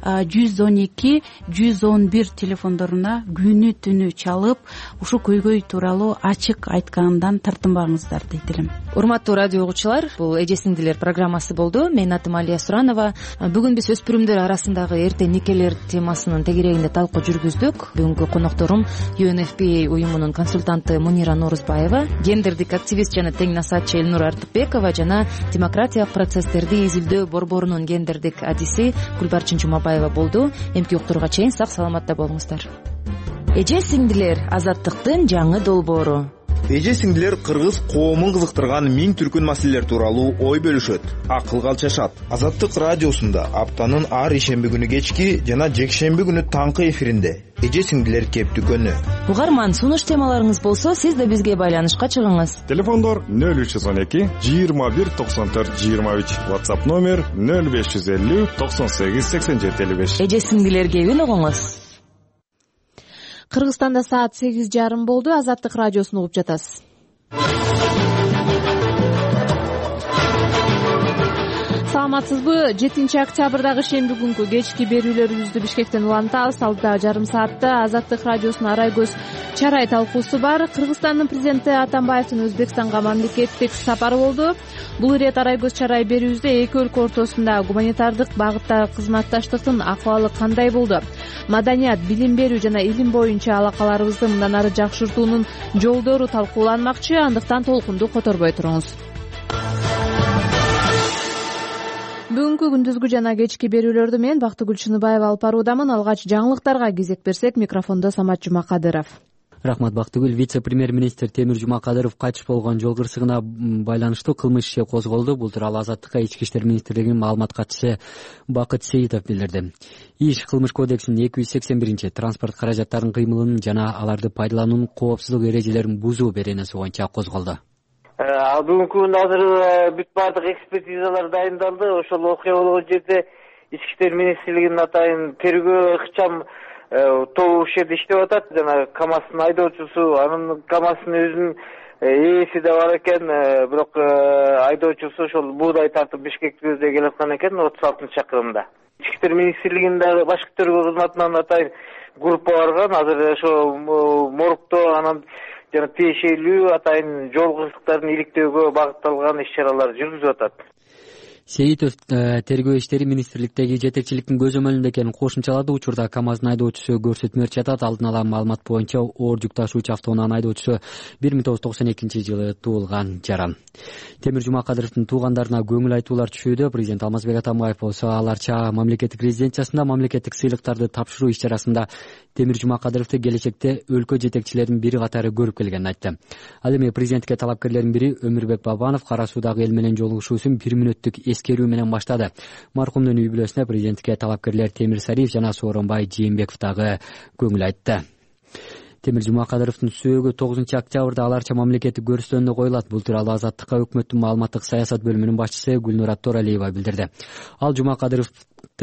112-111 телефондоруна күнү түнү чалып, ушу көйгөй тууралуу ачык айткандан тартынбаңыздар дейт элем. Урматтуу радио угуучулар, бул эже сиңдилер программасы болду. Мен атым Алия Суранова. Бүгүн биз өспүрүмдөр арасындагы эрте никелер темасынын тегерегинде талкуу жүргүздүк. Бүгүнкү конокторум UNFPA уюмунун консультанты Мунира Норузбаева, гендердик активист жана тең насаатчы Элнур Артыкбекова жана демократиялык процесстерди изилдөө борборунун гендердик адиси Гүлбарчын Жумабаева болду. Эмки уктурууга чейин сак саламатта болуңуздар. Эже сиңдилер азаттыктын жаңы долбоору. Эже сиңдилер кыргыз коомун кызыктырган миң түркүн маселелер тууралуу ой бөлүшөт, акылга алчашат. Азаттык радиосунда аптанын ар ишемби күнү кечки жана жекшемби күнү таңкы эфиринде эже сиңдилер кептүкөнү. Угарман, сунуш темаларыңыз болсо, сиз да бизге байланышка чыгыңыз. Телефондор 0312 21 94 23, WhatsApp номер 0550 98 87 55. Эже сиңдилер кебин угуңуз. Кыргызстанда саат 8:30 болду. Азаттык радиосун угуп жатасыз. Саламатсызбы? 7-октябрдагы шемби күнкү кечки берүүлөрүбүздү Бишкектен улантабыз. Алдыда жарым саатта Азаттык радиосунун Арай көз чарай талкуусу бар. Кыргызстандын президенти Атамбаевдин Өзбекстанга мамлекеттик сапары болду. Бул ирет Арай көз чарай берүүбүздө эки өлкө ортосунда гуманитардык багыттагы кызматташтыктын акыбалы кандай болду? Маданият, билим берүү жана илим боюнча алакаларыбызды мындан ары жакшыртуунун жолдору талкууланмакчы. Андыктан толкунду которбой туруңуз. Бүгүнкү күндүзгү жана кечки берүүлөрдү мен Бактыгүл Чыныбаева алып баруудамын. Алгач жаңылыктарга кезек берсек, микрофондо Самат Жумакадыров. Рахмат Бактыгүл. Вице-премьер-министр Темир Жумакадыров кайтыш болгон жол кырсыгына байланыштуу кылмыш иши козголду. Бул тууралуу Азаттыкка Ички иштер министрлигинин маалымат катчысы Бакыт Сейитов билдирди. Иш Кылмыш кодексинин 281 транспорт каражаттарынын кыймылын жана аларды пайдалануунун коопсуздук эрежелерин бузуу беренеси боюнча козголду. Бүгүнкү күндө азыр бүт баардык экспертизалар дайындалды. Ошол окуя болгон жерде Ички иштер министрлигинин атайын тергөө ыкчам тобу ушул жерде иштеп атат. Жана КАМАЗдын айдоочусу, анын КАМАЗдын өзүнүн ээси да бар экен, бирок айдоочусу ошол буудай тартып Бишкекти көздөй келаткан экен 36-чакырымда. Ички иштер министрлигинде башкы тергөө кызматынан атайын группа барган. Азыр ошо моргто анан жана тиешелүү атайын жол кырсыктарын иликтөөгө багытталган иш-чаралар жүргүзүп атат. Сейитов тергөө иштери министрликтеги жетекчиликтин көзөмөлүндө экенин кошумчалады. Учурда КАМАЗдын айдоочусу көрсөтмө чатат. Алдын ала маалымат боюнча оор жүк ташуучу автоунаанын айдоочусу 1992-жылы туулган жаран. Темир Жумакадыровдун туугандарына көңүл айтуулар түшүүдө. Президент Алмазбек Атамбаев болсо аларча мамлекеттик резиденциясында мамлекеттик сыйлыктарды тапшыруу иш-чарасында Темир Жумакадыровду келечекте өлкө жетекчилеринин бири катары көрүп келгенин айтты. Ал эми президентке талапкерлердин бири Өмүрбек Бабанов Кара Суудагы эл менен жолугушуусун 1 мүнөттүк эскерүү менен баштады. Маркумдун үй бүлөсүнө президентке талапкерлер Темир Сариев жана Сооронбай Жээнбеков дагы көңүл айтты. Темир Жумакадыровдун сөөгү 9-октябрда аларча мамлекеттик көрүстөндө коюлат. Бул тууралуу Азаттыкка өкмөттүн маалыматтык саясат бөлүмүнүн башчысы Гүлнур Торалиева билдирди. Ал Жумакадыровду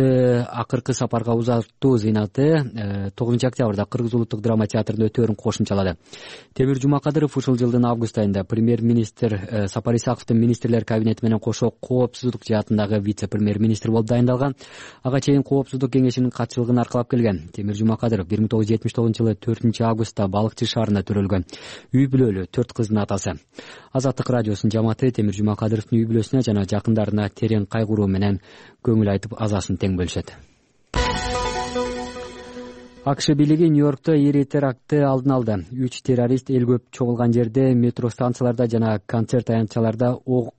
акыркы сапарга узатуу зыйнаты 9-октябрда Кыргыз улуттук драма театрында өтөөрүн кошумчалады. Темир Жумакадыров ушул жылдын август айында премьер-министр Сапар Исаковдун министрлер кабинети менен кошо коопсуздук жаатындагы вице-премьер-министр болуп дайындалган. Ага чейин коопсуздук кеңешинин катчылыгын аркалап келген. Темир Жумакадыров 1979-жылы 4-августта Балыкчы шаарында төрөлгөн. Үй бүлөлүү 4 кыздын атасы. Азаттык радиосунун жамааты Темир Жумакадыровдун үй бүлөсүнө жана жакындарына терең кайгыруу менен көңүл айтып азасын тең бөлүшөт. АКШ бийлиги Нью-Йоркто ири терактты алдын алды. 3 террорист эл көп чогулган жерде, метро станцияларда жана концерт аянтчаларда ок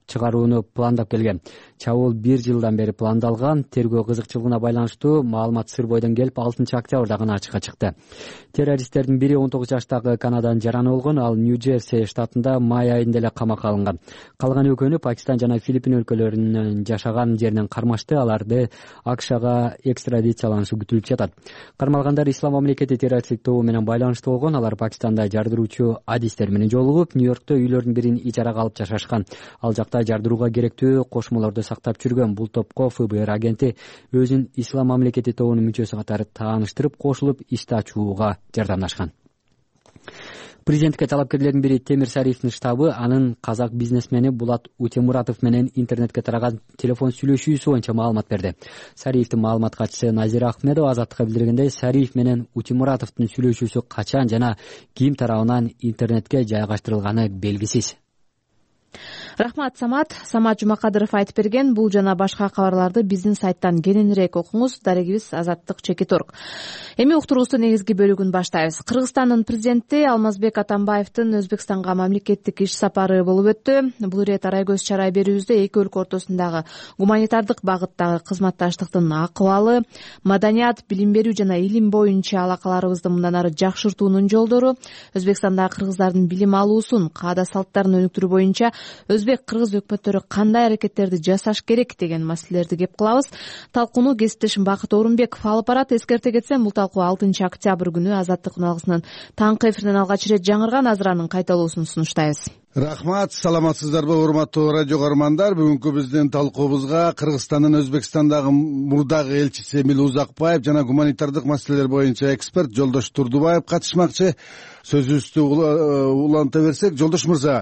чыгарууну пландап келген. Чабуул 1 жылдан бери пландалган. Тергөө кызыкчылыгына байланыштуу маалымат сыр бойдон келип 6 октябрда гана ачыкка чыкты. Террористтердин бири 19 жаштагы Канадан жараны болгон, ал Нью-Джерси штатында май айында эле камакка алынган. Калган экөөнү Пакистан жана Филиппин өлкөлөрүнүн жашаган жеринен кармашты. Аларды АКШга экстрадицияланышы күтүлүп жатат. Кармалгандар Ислам мамлекети террористтик тобу менен байланыштуу болгон. Алар Пакистанда жардыруучу адистер менен жолугуп, Нью-Йоркто үйлөрдүн бирин ижарага алып жашашкан. Ал жакта жардырууга керектүү кошмолорду сактап жүргөн. Бул топко ФБР агенти өзүн Ислам мамлекети тобунун мүчөсү катары тааныштырып, кошулуп ишти ачууга жардамдашкан. Президентке талапкерлердин бири Темир Сариевдин штабы анын казак бизнесмени Булат Утемуратов менен интернетке тараган телефон сүйлөшүүсү боюнча маалымат берди. Сариевдин маалымат катчысы Назира Ахмедова Азаттыкка билдиргендей, Сариев менен Утемуратовдун сүйлөшүүсү качан жана ким тарабынан интернетке жайгаштырылганы белгисиз. Рахмат, Самат Жумакадыров айтып берген. Бул жана башка кабарларды биздин сайттан кененирээк окуңуз. Дарегибиз Азаттык Чекиторг. Эми уктуруубуздун негизги бөлүгүн баштайбыз. Кыргызстандын президенти Алмазбек Атамбаевдин Өзбекстанга мамлекеттик иш сапары болуп өттү. Бул ирет арай көз чарай берүүбүздө эки өлкө ортосундагы гуманитардык багыттагы кызматташтыктын акыбалы, маданият, билим берүү жана илим боюнча алакаларыбызды мындан ары жакшыртуунун жолдору, Өзбекстандагы кыргыздардын билим алуусун, каада салттарын өнүктүрүү боюнча өзбек-кыргыз өкмөттөрү кандай аракеттерди жасаш керек деген маселелерди кеп кылабыз. Талкууну кесиптешим Бакыт Орунбеков алып барат. Эскерте кетсем, бул талкуу 6 октябрь күнү Азаттык үналгысынын таңкы эфиринен алгач ирет жаңырган азыранын кайталоосун сунуштайбыз. Рахмат, саламатсыздарбы урматтуу радио көрөрмандар. Бүгүнкү биздин талкуубузга Кыргызстандын Өзбекстандагы мурдагы элчиси Эмил Узакбаев жана гуманитардык маселелер боюнча эксперт Жолдош Турдубаев катышмакчы. Сөзүбүздү уланта берсек, Жолдош мырза,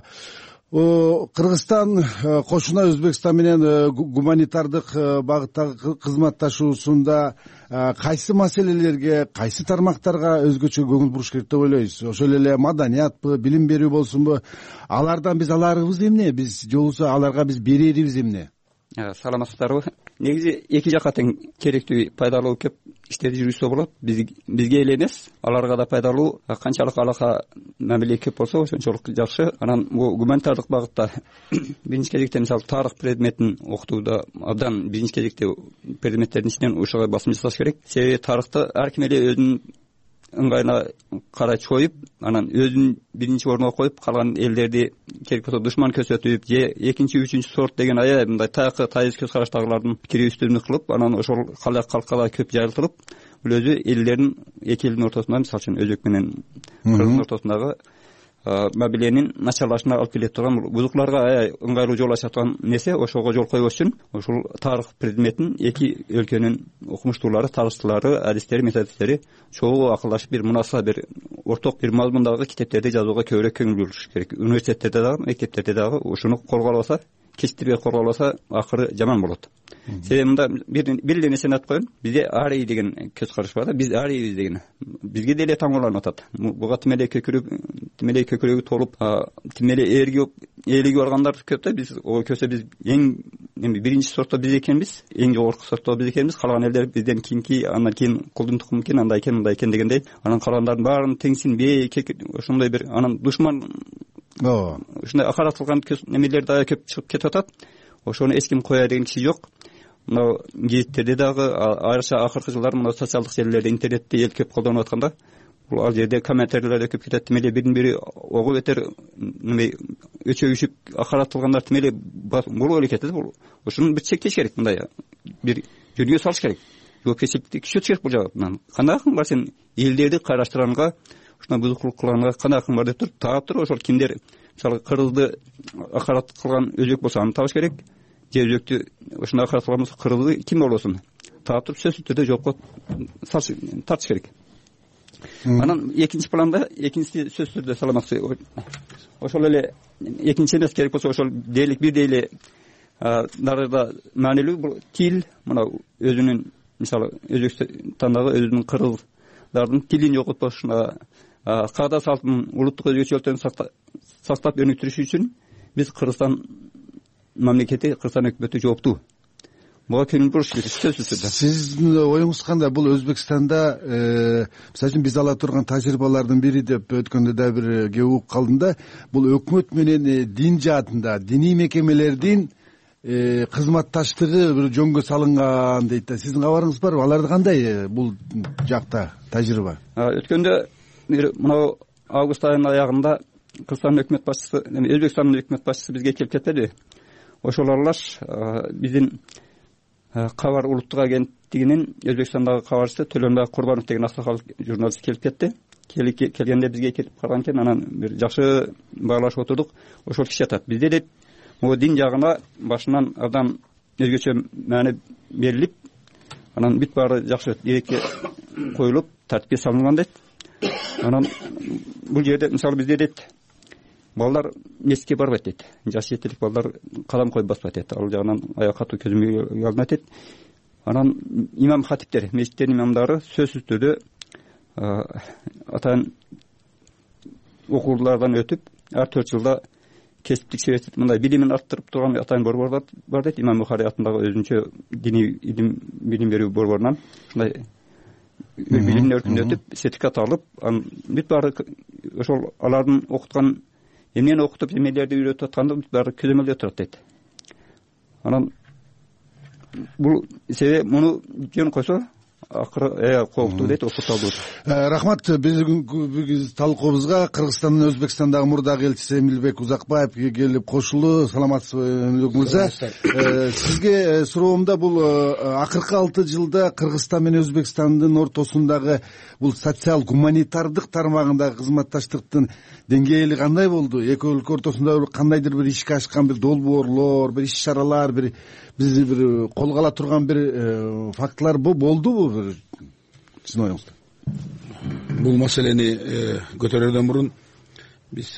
Кыргызстан кошуна Өзбекстан менен гуманитардык багыттагы кызматташуусунда кайсы маселелерге, кайсы тармактарга өзгөчө көңүл буруш керек деп ойлойсуз? Ошол эле маданиятпы, билим берүү болсунбу? Алардан биз аларыбыз эмне? Биз же болбосо аларга биз берерибиз эмне? Саламатсыздарбы? Негизи эки жакка тең керектүү, пайдалуу кеп иштери жүрүшсө болот. Бизге эле эмес, аларга да пайдалуу. Канчалык алака мамиле көп болсо ошончолук жакшы. Анан бул гуманитардык багытта биринчи кезекте мисалы тарых предметин окутууда абдан биринчи кезекте предметтердин ичинен ушуга басым жасаш керек. Себеби тарыхты ар ким эле өзүнүн ыңгайына карай чоюп, анан өзүн биринчи орунга коюп, калган элдерди керек болсо душман көрсөтүп, же экинчи, үчүнчү сорт деген аябай мындай тайыз көз караштагылардын пикири үстөмдүк кылып, анан ошол калкка көп жайылтылып, бул өзү элдердин, эки элдин ортосунда, мисалы үчүн өзбек менен кыргыздын ортосундагы мамиленин начарлашына алып келе турган, бузукларга ыңгайлуу жол ача турган нерсе. Ошого жол койбош үчүн ушул тарых предметин эки өлкөнүн окумуштуулары, тарыхчылары, адистери, методисттери чогуу акылдашып, бир мунаса бир орток бир мазмундагы китептерди жазууга көбүрөөк көңүл буруш керек. Университеттерде дагы, мектептерде дагы ушуну колго албаса, кечиктирбей колго албаса, акыры жаман болот. Себеби мында бир эле нерсени айтып коеюн. Бизде арий деген көз караш бар да. Биз арийбиз деген. Бизге деле таңууланып атат. Буга тим эле көкүрөгү толуп, тим эле ээлиги баргандар көп да. Биз көсө биз эң биринчи сортто биз экенбиз, эң жогорку сортто биз экенбиз. Калган элдер бизден кийинки, андан кийин кулдун тукуму экен, андай экен, мындай экен дегендей. Анан калгандардын баарын теңсинбей, ошондой бир анан душман ушундай акаратылган немелер дагы көп чыгып кетип атат. Ошону эч ким коя деген киши жок. Мына гезиттерде дагы айрыкча акыркы жылдары мына социалдык желилерде, интернетте эл көп колдонуп атканда, бул ал жерде комментарийлер да көп кетет. Тимеле бирин бири огу бетер өчөгүшүп акаратылгандар тимеле болуп эле кетет. Бул ушуну бир чектеш керек, мындай бир жөнүгө салыш керек. Жоопкерчиликти күчөтүш керек бул жагынан. Кандай акың бар сен элдерди кайраштырганга, ушуна бузукулук кылганга кандай акың бар деп туруп таап туруп, ошол кимдер мисалы кыргызды акарат кылган өзбек болсо аны табыш керек. Же өзбектү ушундай акарат кылган болсо кыргызды ким болбосун таап туруп сөзсүз түрдө жоопко тартыш керек. Анан экинчи планда, экинчи сөзсүз түрдө саламатчы ошол эле экинчи эмес, керек болсо ошол дээрлик бирдей эле дарыда маанилүү бул тил. Мына өзүнүн мисалы Өзбекстандагы өзүнүн кыргыздардын тилин жоготпош, каада салтын, улуттук өзгөчөлүктөрүн сактап өнүктүрүш үчүн биз Кыргызстан мамлекети, Кыргызстан өкмөтү жооптуу. буга көңүл буруш керек сөзсүз түрдө. Сиздин оюңуз кандай? Бул Өзбекстанда мисалы үчүн биз ала турган тажрыйбалардын бири деп өткөндө да бир кеп угуп калдым да, бул өкмөт менен дин жаатында диний мекемелердин кызматташтыгы бир жөнгө салынган дейт да. Сиздин кабарыңыз барбы? Аларда кандай бул жакта тажрыйба? Өткөндө мына август айынын аягында Кыргызстандын өкмөт башчысы, Өзбекстандын өкмөт башчысы бизге келип кетти. Ошол аралаш биздин кабар улуттук агенттигинин Өзбекстандагы кабарчысы Төлөнбай Курбанов деген аксакал журналист келип кетти. Келгенде бизге келип калган экен, анан бир жакшы баалашып отурдук. Ошол киши айтат, бизде дейт, могу дин жагына башынан абдан өзгөчө маани берилип, анан бүт баары жакшы эрекке коюлуп, тартипке салынган дейт. Анан бул жерде мисалы бизде дейт, балдар мечитке барбайт дейт. Жаш жетелик балдар кадам коюп баспайт дейт. Ал жагынан аяк катуу көзөмөлгө алынат дейт. Анан имам хатиптер, мечиттердин имамдары сөзсүз түрдө атайын окуулардан өтүп, ар 4 жылда кесиптик себептен мындай билимин арттырып турган атайын борборлор бар дейт. Имам Бухари атындагы өзүнчө диний билим берүү борборунан ушундай билим өркүндө өтүп, сертификат алып, бүт баары ошол алардын окуткан эмнени окутуп, эмнелерди үйрөтүп атканда бүт баары көзөмөлдө турат дейт. Анан бул себеби муну жөн койсо акыры кооптуу дейт, окуталдуу. Рахмат. Биздин талкуубузга Кыргызстандын Өзбекстандагы мурдагы элчиси Эмилбек Узакбаев келип кошулду. Саламатсызбы Эмилбек мырза? Сизге суроомда бул акыркы 6 жылда Кыргызстан менен Өзбекстандын ортосундагы бул социал гуманитардык тармагындагы кызматташтыктын деңгээли кандай болду? Эки өлкө ортосунда кандайдыр бир ишке ашкан бир долбоорлор, бир иш-чаралар, бизди бир колго ала турган бир фактылар болдубу? Сиздин оюңузда. Бул маселени көтөрөрдөн мурун биз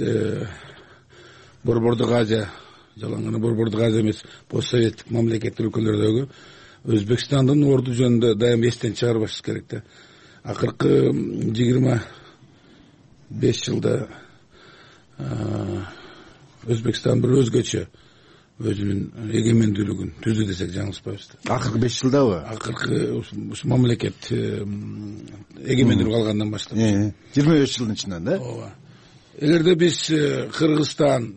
Борбордук Азия, жалаң гана Борбордук Азия эмес, постсоветтик мамлекеттер өлкөлөрдөгү Өзбекстандын орду жөнүндө дайым эстен чыгарбаш керек да. Акыркы 25 жылда Өзбекстан бир өзгөчө өзүнүн эгемендүүлүгүн түздү десек жаңылышпайбыз. Акыркы 5 жылдабы? Акыркы ушу мамлекет эгемендүүлүк алгандан баштап. 25 жылдын ичинен да? Ооба. Эгерде биз Кыргызстан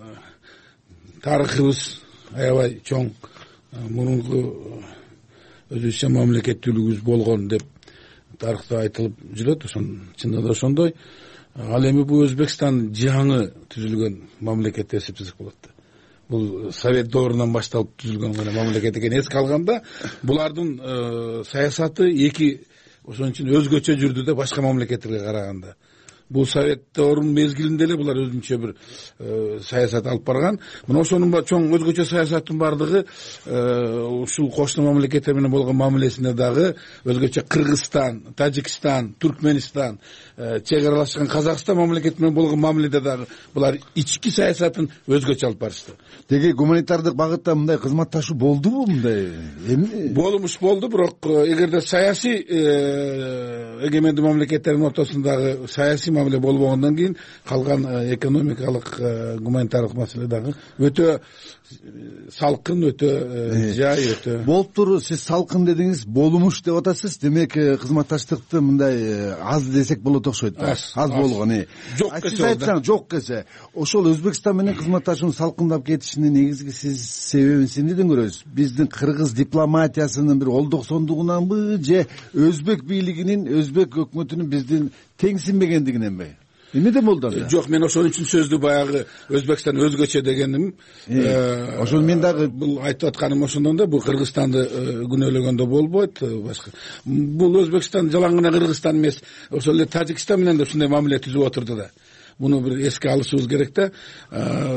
тарыхыбыз аябай чоң, мурунку өзүнчө мамлекеттүүлүгүбүз болгон деп тарыхта айтылып жүрөт, чындыгында да ошондой. Ал эми бул Өзбекстан жаңы түзүлгөн мамлекет десек болот. Бул Совет дöwрүнөн башталып түзүлгөн гана мамлекет экен. Эске алганда булардын саясаты эки ошон үчүн өзгөчө жүрдү да башка мамлекеттерге караганда. Бул Совет дöwрүнүн мезгилинде эле булар өзүнчө бир саясат алып барган. Мына ошонун чоң өзгөчө саясаттын бардыгы ушул кошуна мамлекеттер менен болгон мамилесинде дагы өзгөчө Кыргызстан, Тажикстан, Түркмөнстан, чек аралашкан Казакстан мамлекети менен болгон мамиледе дагы булар ички саясатын өзгөчө алып барышты. Деги гуманитардык багытта мындай кызматташуу болдубу мындай? Болмуш болду, бирок эгерде саясий эгемендүү мамлекеттердин ортосундагы саясий мамиле болбогондон кийин калган экономикалык гуманитардык маселе дагы өтө салкын, өтө жай, өтө болуптур. Сиз салкын дедиңиз, болмуш деп атасыз. Демек кызматташтыкты мындай аз десек болот окшойт. Аз болгон. Сиз айтсаңыз жок кесе. Ошол Өзбекстан менен кызматташуунун салкындап кетишинин негизги сиз себебин эмнеден көрөсүз? Биздин кыргыз дипломатиясынын бир олдоксондугунанбы же өзбек бийлигинин, өзбек өкмөтүнүн биздин теңсинбегендигиненби? Эмнеден болду анда? Жок, мен ошон үчүн сөздү баягы Өзбекстан өзгөчө дегеним. Ошол мен дагы бул айтып атканым ошондон да, бул Кыргызстанды күнөөлөгөндө болбойт. Башка бул Өзбекстан жалаң гана Кыргызстан эмес, ошол эле Тажикстан менен да ушундай мамиле түзүп отурду да. Муну бир эске алышыбыз керек да.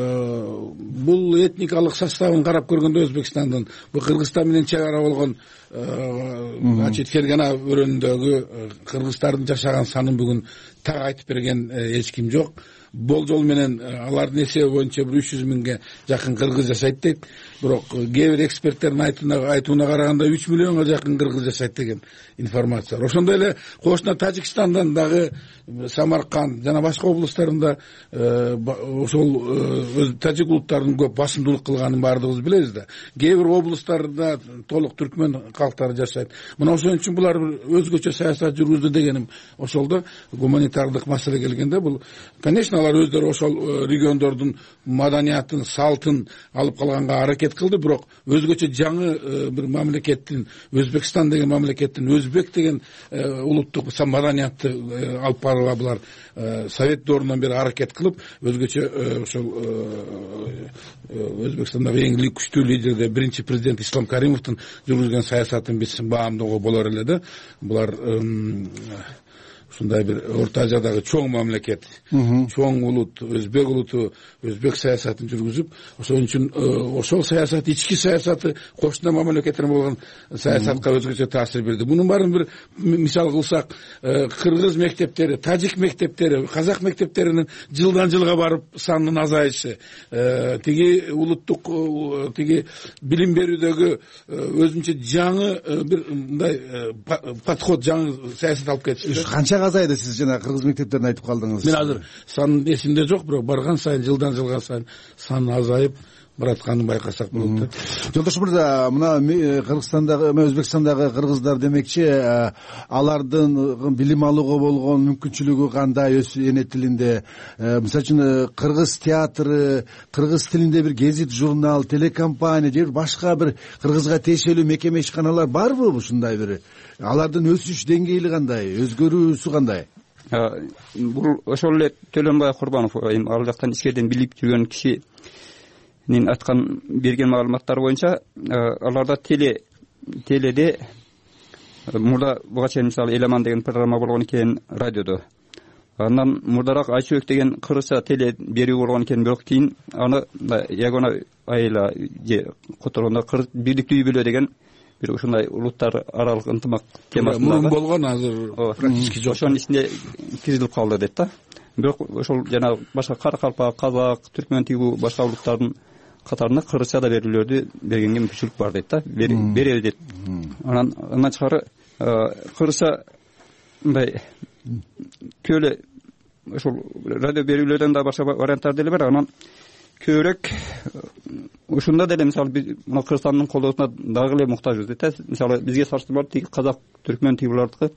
Бул этникалык составын карап көргөндө Өзбекстандын бул Кыргызстан менен чек ара болгон значит фергана өрөөнүндөгү кыргыздардын жашаган санын бүгүн так айтып берген эч ким жок. Болжол менен алардын эсеби боюнча 300 миңге жакын кыргыз жашайт дейт. Бирок кээ бир эксперттердин айтууна караганда 3 миллионго жакын кыргыз жашайт деген информация бар. Ошондой эле кошуна Тажикстандан дагы Самарканд жана башка облустарында ошол тажик улуттарынын көп басымдуулук кылганын баардыгыбыз билебиз да. Кээ бир облустарда толук түркмөн калктары жашайт. Мына ошон үчүн булар өзгөчө саясат жүргүздү дегеним ошол да. Гуманитардык маселе келгенде бул, конечно, алар өздөрү ошол региондордун маданиятын, салтын алып калганга аракет кылды, бирок өзгөчө жаңы бир мамлекеттин, Өзбекстан деген мамлекеттин өзбек деген улуттук маданиятты алып барууга булар совет доорунан бери аракет кылып, өзгөчө ошол Өзбекстандагы эң күчтүү лидерде биринчи президент Ислам Каримовдун жүргүзгөн саясатын биз баамдоого болор эле да. Булар ушундай бир Орто Азиядагы чоң мамлекет, чоң улут, өзбек улуту, өзбек саясатын жүргүзүп, ошон үчүн ошол саясат, ички саясаты кошуна мамлекеттер болгон саясатка өзгөчө таасир берди. Мунун баарын бир мисал кылсак, кыргыз мектептери, тажик мектептери, казак мектептеринин жылдан жылга барып санынын азайышы, тиги улуттук тиги билим берүүдөгү өзүнчө жаңы бир мындай подход, жаңы саясат алып кетишти. Канча азайды сиз жана кыргыз мектептерин айтып калдыңыз? Мен азыр санын эсимде жок, бирок барган сайын жылдан жылга сайын саны азайып баратканын байкасак болот да. Жолдош мырза, мына Кыргызстандагы, Өзбекстандагы кыргыздар демекчи, алардын билим алууга болгон мүмкүнчүлүгү кандай өз эне тилинде? Мисалы үчүн кыргыз театры, кыргыз тилинде бир гезит, журнал, телекомпания же башка бир кыргызга тиешелүү мекеме ишканалар барбы ушундай бир? Алардын өсүш деңгээли кандай, өзгөрүүсү кандай? Бул ошол эле Төлөнбай Курбанов ал жактан ичкериден билип жүргөн кишинин айткан берген маалыматтары боюнча, аларда теледе мурда буга чейин мисалы Эламан деген программа болгон экен радиодо. Андан мурдараак Айчөбүк деген кыргызча теле берүү болгон экен, бирок кийин аны Ягона айла же которгондо кыргыз бийликтүү үй бүлө деген бир ушундай улуттар аралык ынтымак темасында мурун болгон, азыр практически жок. Ошонун ичинде киргизилип калды дейт да. Бирок ошол жана башка Каракалпак, Казак, Түркмөн тигүү башка улуттардын катарында кыргызча да берүүлөрдү бергенге мүмкүнчүлүк бар дейт да. Берели дейт. Андан тышкары кыргызча мындай көөлө ошол радио берүүлөрдөн да башка варианттар деле бар. Анан көбүрөөк ушунда деле мисалы мына Кыргызстандын колдоосуна дагы эле муктажбыз дейт. Мисалы бизге салыштырмалуу тиги Казак, Түркмөн тигилардыкы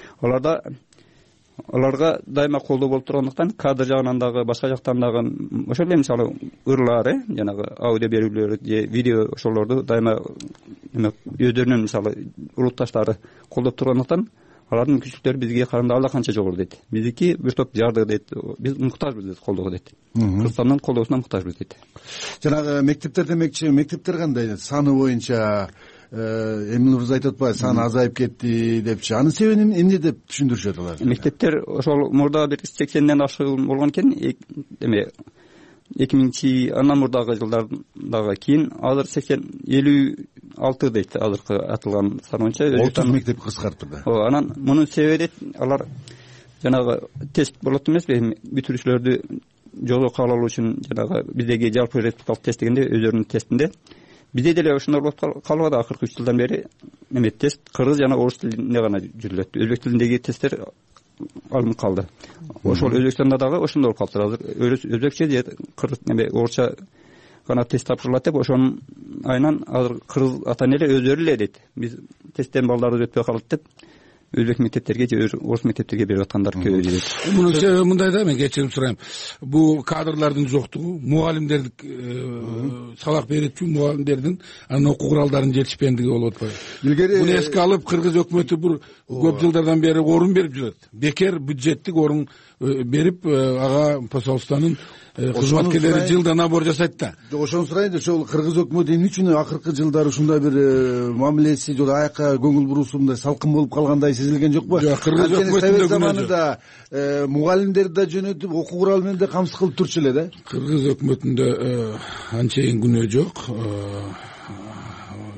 аларга дайыма колдоо болуп тургандыктан кадр жагынан дагы башка жактан дагы ошол эле мисалы ырлар, жанагы аудио берүүлөр же видео ошолорду дайыма өздөрүнүн мисалы улутташтары колдоп тургандыктан алардын мүмкүнчүлүктөрү бизге караганда алда канча жогору дейт. Биздики бир топ жарды дейт. Биз муктажбыз дейт колдоого дейт. Кыргызстандын колдоосуна муктажбыз дейт. Жанагы мектептер демекчи, мектептер кандай саны боюнча? Эмил мырза айтып атпайбы, саны азайып кетти депчи. Анын себебин эмне деп түшүндүрүшөт алар? Мектептер ошол мурда бир 80ден ашык болгон экен. Эме 2000 андан мурдагы жылдардагы кийин азыр 56 дейт азыркы атылган сан боюнча. 30 мектеп кыскартылды. Анан мунун себеби дейт, алар жанагы тест болот эмеспи, бүтүрүүчүлөрдү жолго кабыл алуу үчүн жанагы биздеги жалпы республикалык тест дегенде өздөрүнүн тестинде бизде деле ошондой болуп калбады. Акыркы 3 жылдан бери эме тест кыргыз жана орус тилинде гана жүрүлөт. Өзбек тилиндеги тесттер алынып калды. Ошол Өзбекстанда дагы ошондой болуп калыптыр. Азыр өзбекче же кыргыз эме орусча гана тест тапшырылат деп ошонун айынан азыр кыргыз ата энелер өздөрү эле дейт. Биз тесттен балдарыбыз өтпөй калат деп өзбек мектептерге же орус мектептерге берип аткандар көп дейт. Мунун себеби мындай да, мен кечирим сурайм. Бул кадрлардын жоктугу, мугалимдердин сабак берүүчү мугалимдердин анын окуу куралдарынын жетишпендиги болуп атпайбы? Муну эске алып кыргыз өкмөтү бир көп жылдардан бери орун берип жүрөт. Бекер бюджеттик орун берип ага посольствонун кызматкерлери жылда набор жасайт да. Ошону сурайын деп, ошол кыргыз өкмөтү эмне үчүн акыркы жылдары ушундай бир мамилеси же аяка көңүл буруусу мындай салкын болуп калгандай сезилген жокпу? Жок, кыргыз өкмөтүндө заманында мугалимдерди да жөнөтүп, окуу куралы менен да камсыз кылып турчу эле да. Кыргыз өкмөтүндө анчейин күнөө жок.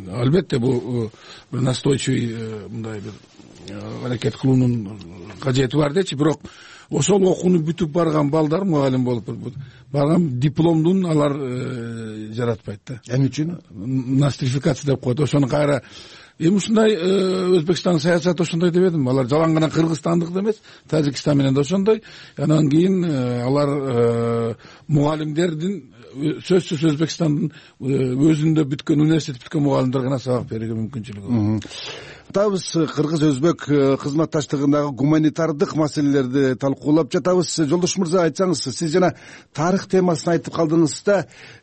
албетте бул бир настойчивый мындай бир аракет кылуунун кажети бар дечи. Бирок ошол окууну бүтүп барган балдар мугалим болуп барган дипломдун алар жаратпайт да. Эмне үчүн? Нострификация деп коет. Ошону кайра эми ушундай Өзбекстандын саясаты ошондой деп эдим. Алар жалаң гана Кыргызстандык да эмес, Тажикстан менен да ошондой. Анан кийин алар мугалимдердин сөзсүз Өзбекстандын өзүндө бүткөн, университет бүткөн мугалимдер гана сабак берүүгө мүмкүнчүлүгү бар. Атабыз кыргыз-өзбек кызматташтыгындагы гуманитардык маселелерди талкуулап жатабыз. Жолдош мырза, айтсаңыз, сиз жана тарых темасын айтып калдыңыз да,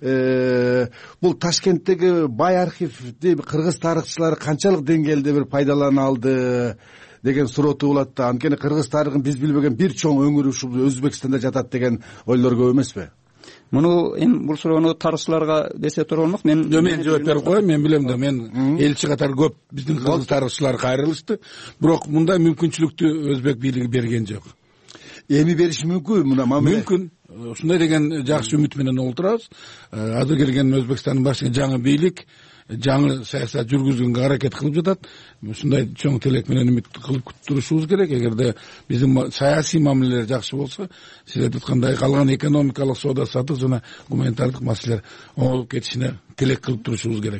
бул Ташкенттеги бай архивди кыргыз тарыхчылары канчалык деңгээлде бир пайдалана алды деген суроо туулат да. Анткени кыргыз тарыхын биз билбеген бир чоң өңүр ушул Өзбекстанда жатат деген ойлор көп эмеспи? Муну эми бул суроону тарыхчыларга берсе туура болмок. Мен жооп берип коеюн. Мен билем да, мен элчи катары көп биздин кыргыз тарыхчылар кайрылышты. Бирок мындай мүмкүнчүлүктү өзбек бийлиги берген жок. Эми бериши мүмкүн мына мамиле? Мүмкүн. Ушундай деген жакшы үмүт менен олтурабыз. Азыр келген Өзбекстандын башчыгы жаңы бийлик жаңы саясат жүргүзгөнгө аракет кылып жатат. Ушундай чоң тилек менен үмүт кылып турушубуз керек. Эгерде биздин саясий мамилелер жакшы болсо, сиз айтып аткандай калган экономикалык, соода саттык жана гуманитардык маселелер оңолуп кетишине тилек кылып турушубуз керек.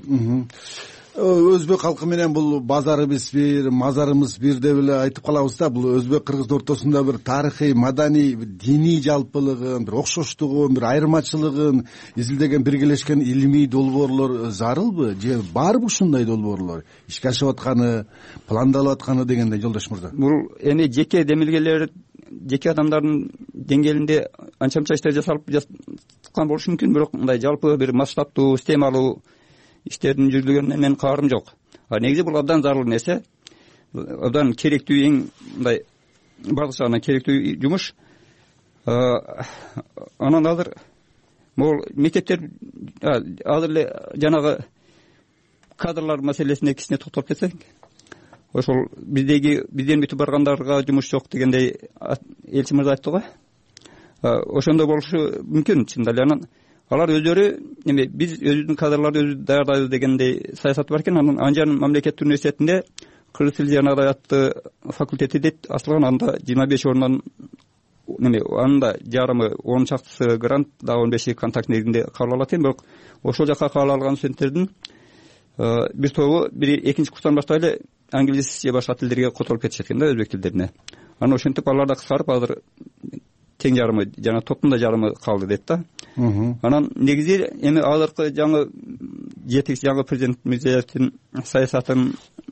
Өзбек халкы менен бул базарыбыз бир, мазарыбыз бир деп эле айтып калабыз да. Бул өзбек кыргыз ортосунда бир тарыхый, маданий, диний жалпылыгын, бир окшоштугун, бир айырмачылыгын изилдеген биргелешкен илимий долбоорлор зарылбы? Же барбы ушундай долбоорлор? Ишке ашып атканы, пландалып атканы дегендей, жолдош мырза. Бул эми жеке демилгелер, жеке адамдардын деңгээлинде анча-мынча иштер жасалып жаткан болушу мүмкүн, бирок мындай жалпы бир масштабтуу, системалуу иштердин жүргүзүлгөнүнөн менин кабарым жок. Негизи бул абдан зарыл нерсе, абдан керектүү, эң мындай бардык жагынан керектүү жумуш. Анан азыр могул мектептер азыр эле жанагы кадрлар маселесине кичине токтолуп кетсек, ошол бизден бүтүп баргандарга жумуш жок дегендей элчи мырза айтты го. Ошондой болушу мүмкүн чындап эле. Анан алар өздөрү эми биз өзүбүздүн кадрларды өзүбүз даярдайбыз дегендей саясат бар экен. Анан Анжан мамлекеттик университетинде кыргыз тили жана адабияты факультети дейт ачылган. Анда 25 орундан анда жарымы 10 чактысы грант, да 15 контакт негизинде кабыл алат экен. Бирок ошол жака кабыл алган студенттердин бир тобу экинчи курстан баштап эле англис же башка тилдерге которуп кетишет экен да, өзбек тилдерине. Анан ошентип алар да кыскарып азыр тең жарымы жана топтун да жарымы калды дейт да. Анан негизи эми азыркы жаңы жетекчи жаңы президент Мирзиёевдин саясатын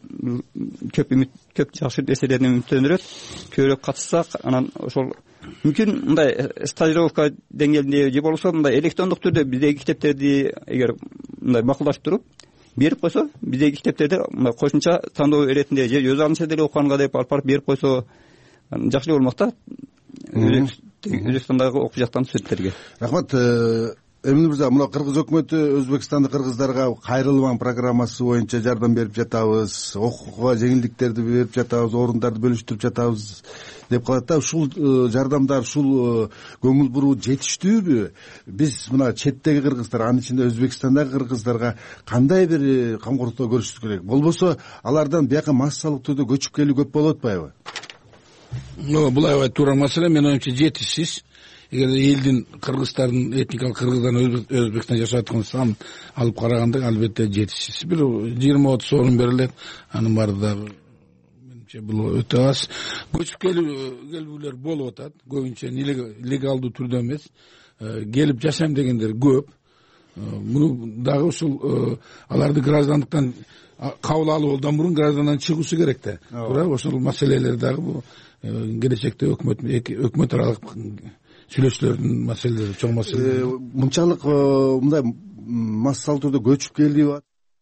көп жакшы нерселерден үмүттөнүрөт. Көбүрөөк катышсак, анан ошол мүмкүн мындай стажировка деңгээлинде же болбосо мындай электрондук түрдө биздеги китептерди эгер мындай макулдашып туруп берип койсо, биздеги китептерди мындай кошумча тандоо иретинде же өз алдынча деле окуганга деп алып барып берип койсо жакшы болмок да. Өзбекстандагы окуп жаткан студенттерге. Рахмат. Эмин мырза, мына кыргыз өкмөтү Өзбекстандык кыргыздарга кайрылман программасы боюнча жардам берип жатабыз, окууга жеңилдиктерди берип жатабыз, орундарды бөлүштүрүп жатабыз деп калат да. Ушул жардамдар, ушул көңүл буруу жетиштүүбү? Биз мына четтеги кыргыздар, анын ичинде Өзбекстандагы кыргыздарга кандай бир камкорлукту көрүшүбүз керек? Болбосо алардан бияка массалык түрдө көчүп келүү көп болуп атпайбы? Бул аябай туура маселе. Мен оюмча жетишсиз. Эгер элдин кыргыздардын этникалык кыргыздардан Өзбекстанда жашап аткан санын алып караганда албетте жетишсиз. Бир 20-30 орун берилет. Анын баары да менимче бул өтө аз. Көчүп келүүлөр болуп атат. Көбүнчө легалдуу түрдө эмес. Келип жашайм дегендер көп. Муну дагы ушул аларды граждандыктан кабыл алуудан мурун граждандан чыгуусу керек да. Туура, ошол маселелер дагы бул келечекте өкмөт аралык сүйлөшүүлөрдүн маселелери, чоң маселе. Мынчалык мындай массалуу түрдө көчүп келиби?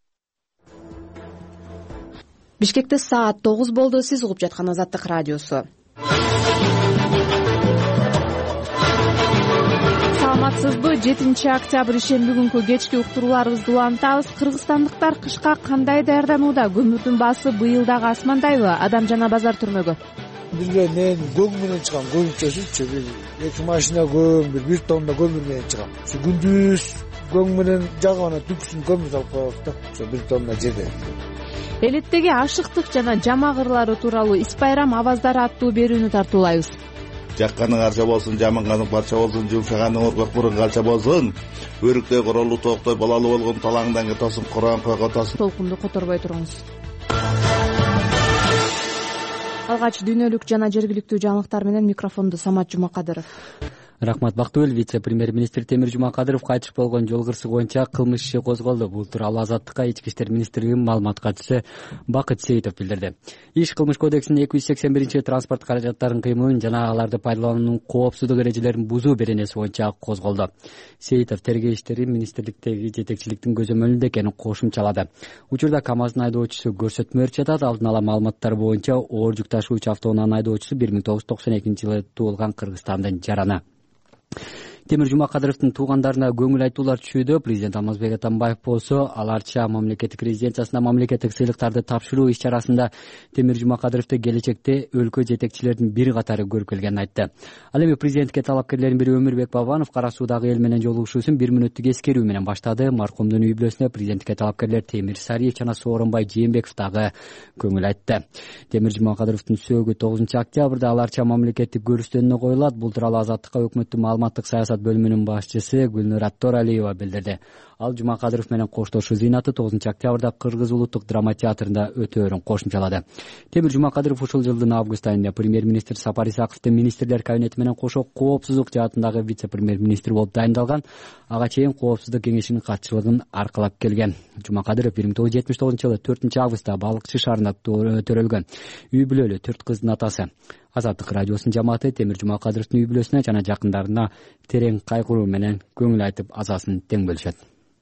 Бишкекте саат 9 болду. Сиз угуп жаткан Азаттык радиосу. Саламатсызбы? 7-октябрь ишемби күнкү кечки уктурууларыбызды улантабыз. Кыргызстандыктар кышка кандай даярданууда? Көмүрдүн баасы быйыл дагы асмандайбы? Адам жана базар түрмөгү. Билбейм, мен көмүр менен чыгам, көмүрчөсүчү бир 2 машина көмүр, 1 тонна көмүр менен чыгам. Күндүз көң менен жагып анан түпсүн көмүр салып коебуз да ошо 1 тонна жерде. Элеттеги ашыктык жана жамак ырлары тууралуу Ис байрам абаздары аттуу берүүнү тартуулайбыз. Жакканың арча болсун, жаманганың парча болсун, жумшаганың оркок бурун калча болсун. Өрүктөй королуу тооктой балалуу болгон талаңдан кетосуң, Куран койго тосун. Толкунду которбой туруңуз. Алгач дүйнөлүк жана жергиликтүү жаңылыктар менен микрофонду Самат Жумакадыров. Рахмат Бактыгүл. Вице-премьер-министр Темир Жумакадыров кайтыш болгон жол кырсыгы боюнча кылмыш иши козголду. Бул тууралуу Азаттыкка Ички иштер министрлигинин маалымат катчысы Бакыт Сейитов билдирди. Иш Кылмыш кодексинин 281-транспорт каражаттарын кыймылын жана аларды пайдалануунун коопсуздук эрежелерин бузуу беренеси боюнча козголду. Сейитов тергөө иштери министрликтеги жетекчиликтин көзөмөлүндө экенин кошумчалады. Учурда КАМАЗдын айдоочусу көрсөтмө жатат. Алдын ала маалыматтар боюнча оор жүк ташуучу автоунаанын айдоочусу 1992-жылы туулган Кыргызстандын жараны. Темир Жумакадыровдун туугандарына көңүл айтуулар түшүүдө. Президент Алмазбек Атамбаев болсо Аларча мамлекеттик резиденциясына мамлекеттик сыйлыктарды тапшыруу иш-чарасында Темир Жумакадыровду келечекте өлкө жетекчилеринин бир катары көркөлгөнүн айтты. Ал эми президентке талапкерлердин бири Өмүрбек Бабанов кара суудагы эл менен жолугушуусун 1 мүнөттүк эскерүү менен баштады. Маркумдун үй бүлөсүнө президентке талапкерлер Темир Сариев жана Сооронбай Жээнбеков дагы көңүл айтты. Темир Жумакадыровдун сөөгү 9-октябрда Аларча мамлекеттик көрүстөнүнө коюлат. Бул тууралуу Азаттыкка өкмөттүн маалыматтык саясат бөлүмүнүн башчысы Гүлнур Атторалиева билдирди. Ал Жумакадыров менен коштошуу зыйнаты 9-октябрда Кыргыз улуттук драма театрында өтөөрүн кошумчалады. Темир Жумакадыров ушул жылдын август айында премьер-министр Сапар Исаковдун министрлер кабинети менен кошо коопсуздук жаатындагы вице-премьер-министр болуп дайындалган. Ага чейин коопсуздук кеңешинин катчылыгын аркалап келген. Жумакадыров 1979-жылы 4-августта Балыкчы шаарында төрөлгөн. Үй бүлөлүү 4 кыздын атасы. Азаттык радиосунун жамааты Темир Жумакадыровдун үй бүлөсүнө жана жакындарына терең кайгыруу менен көңүл айтып азасын тең бөлүшөт.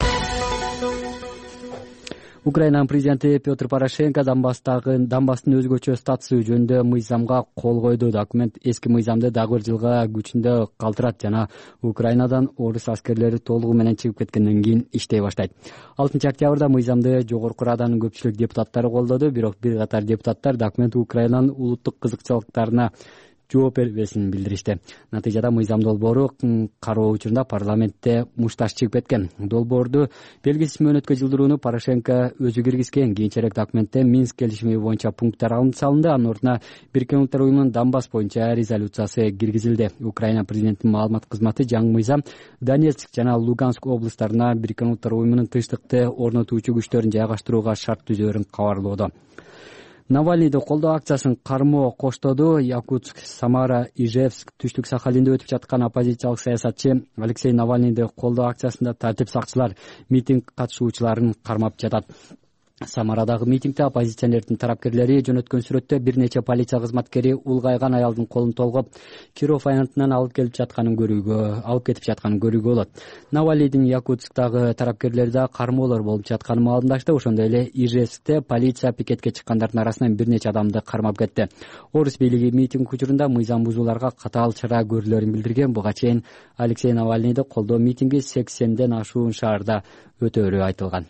Украинанын президенти Петр Порошенко Донбасстын өзгөчө статусу жөнүндө мыйзамга кол койду. Документ эски мыйзамды дагы бир жылга күчүндө калтырат жана Украинадан орус аскерлери толугу менен чыгып кеткенден кийин иштей баштайт. 6-октябрда мыйзамды жогорку раданын көпчүлүк депутаттары колдоду, бирок бир катар депутаттар документ Украинанын улуттук кызыкчылыктарына жооп бербесин билдиришти. Натыйжада мыйзам долбоору кароо учурунда парламентте мушташ чыгып кеткен. Долбоорду белгисиз мөөнөткө жылдырууну Порошенко өзү киргизген. Кийинчерээк документте Минск келишими боюнча пункттар алынып салынды. Анын ордуна Бириккен Улуттар уюмунун Донбасс боюнча резолюциясы киргизилди. Украина президентинин маалымат кызматы жаңы мыйзам Донецк жана Луганск облустарына Бириккен Улуттар уюмунун тынчтыкты орнотуучу күчтөрүн жайгаштырууга шарт түзөөрүн кабарлоодо. Навальныйды колдоо акциясын кармоо коштоду. Якутск, Самара, Ижевск, Түштүк Сахалинде өтүп жаткан оппозициялык саясатчы Алексей Навальныйды колдоо акциясында тартип сакчылар митинг катышуучуларын кармап жатат. Самарадагы митингде оппозиционердин тарапкерлери жөнөткөн сүрөттө бир нече полиция кызматкери улгайган аялдын колун толгоп, Киров аянтынан алып кетип жатканын көрүүгө болот. Навальныйдын Якутсктагы тарапкерлери да кармоолор болуп жатканын маалымдашты. Ошондой эле Ижевскте полиция пикетке чыккандардын арасынан бир нече адамды кармап кетти. Орус бийлиги митинг учурунда мыйзам бузууларга катаал чара көрүлөрүн билдирген. Буга чейин Алексей Навальныйды колдоо митинги 80ден ашуун шаарда өтөөрү айтылган.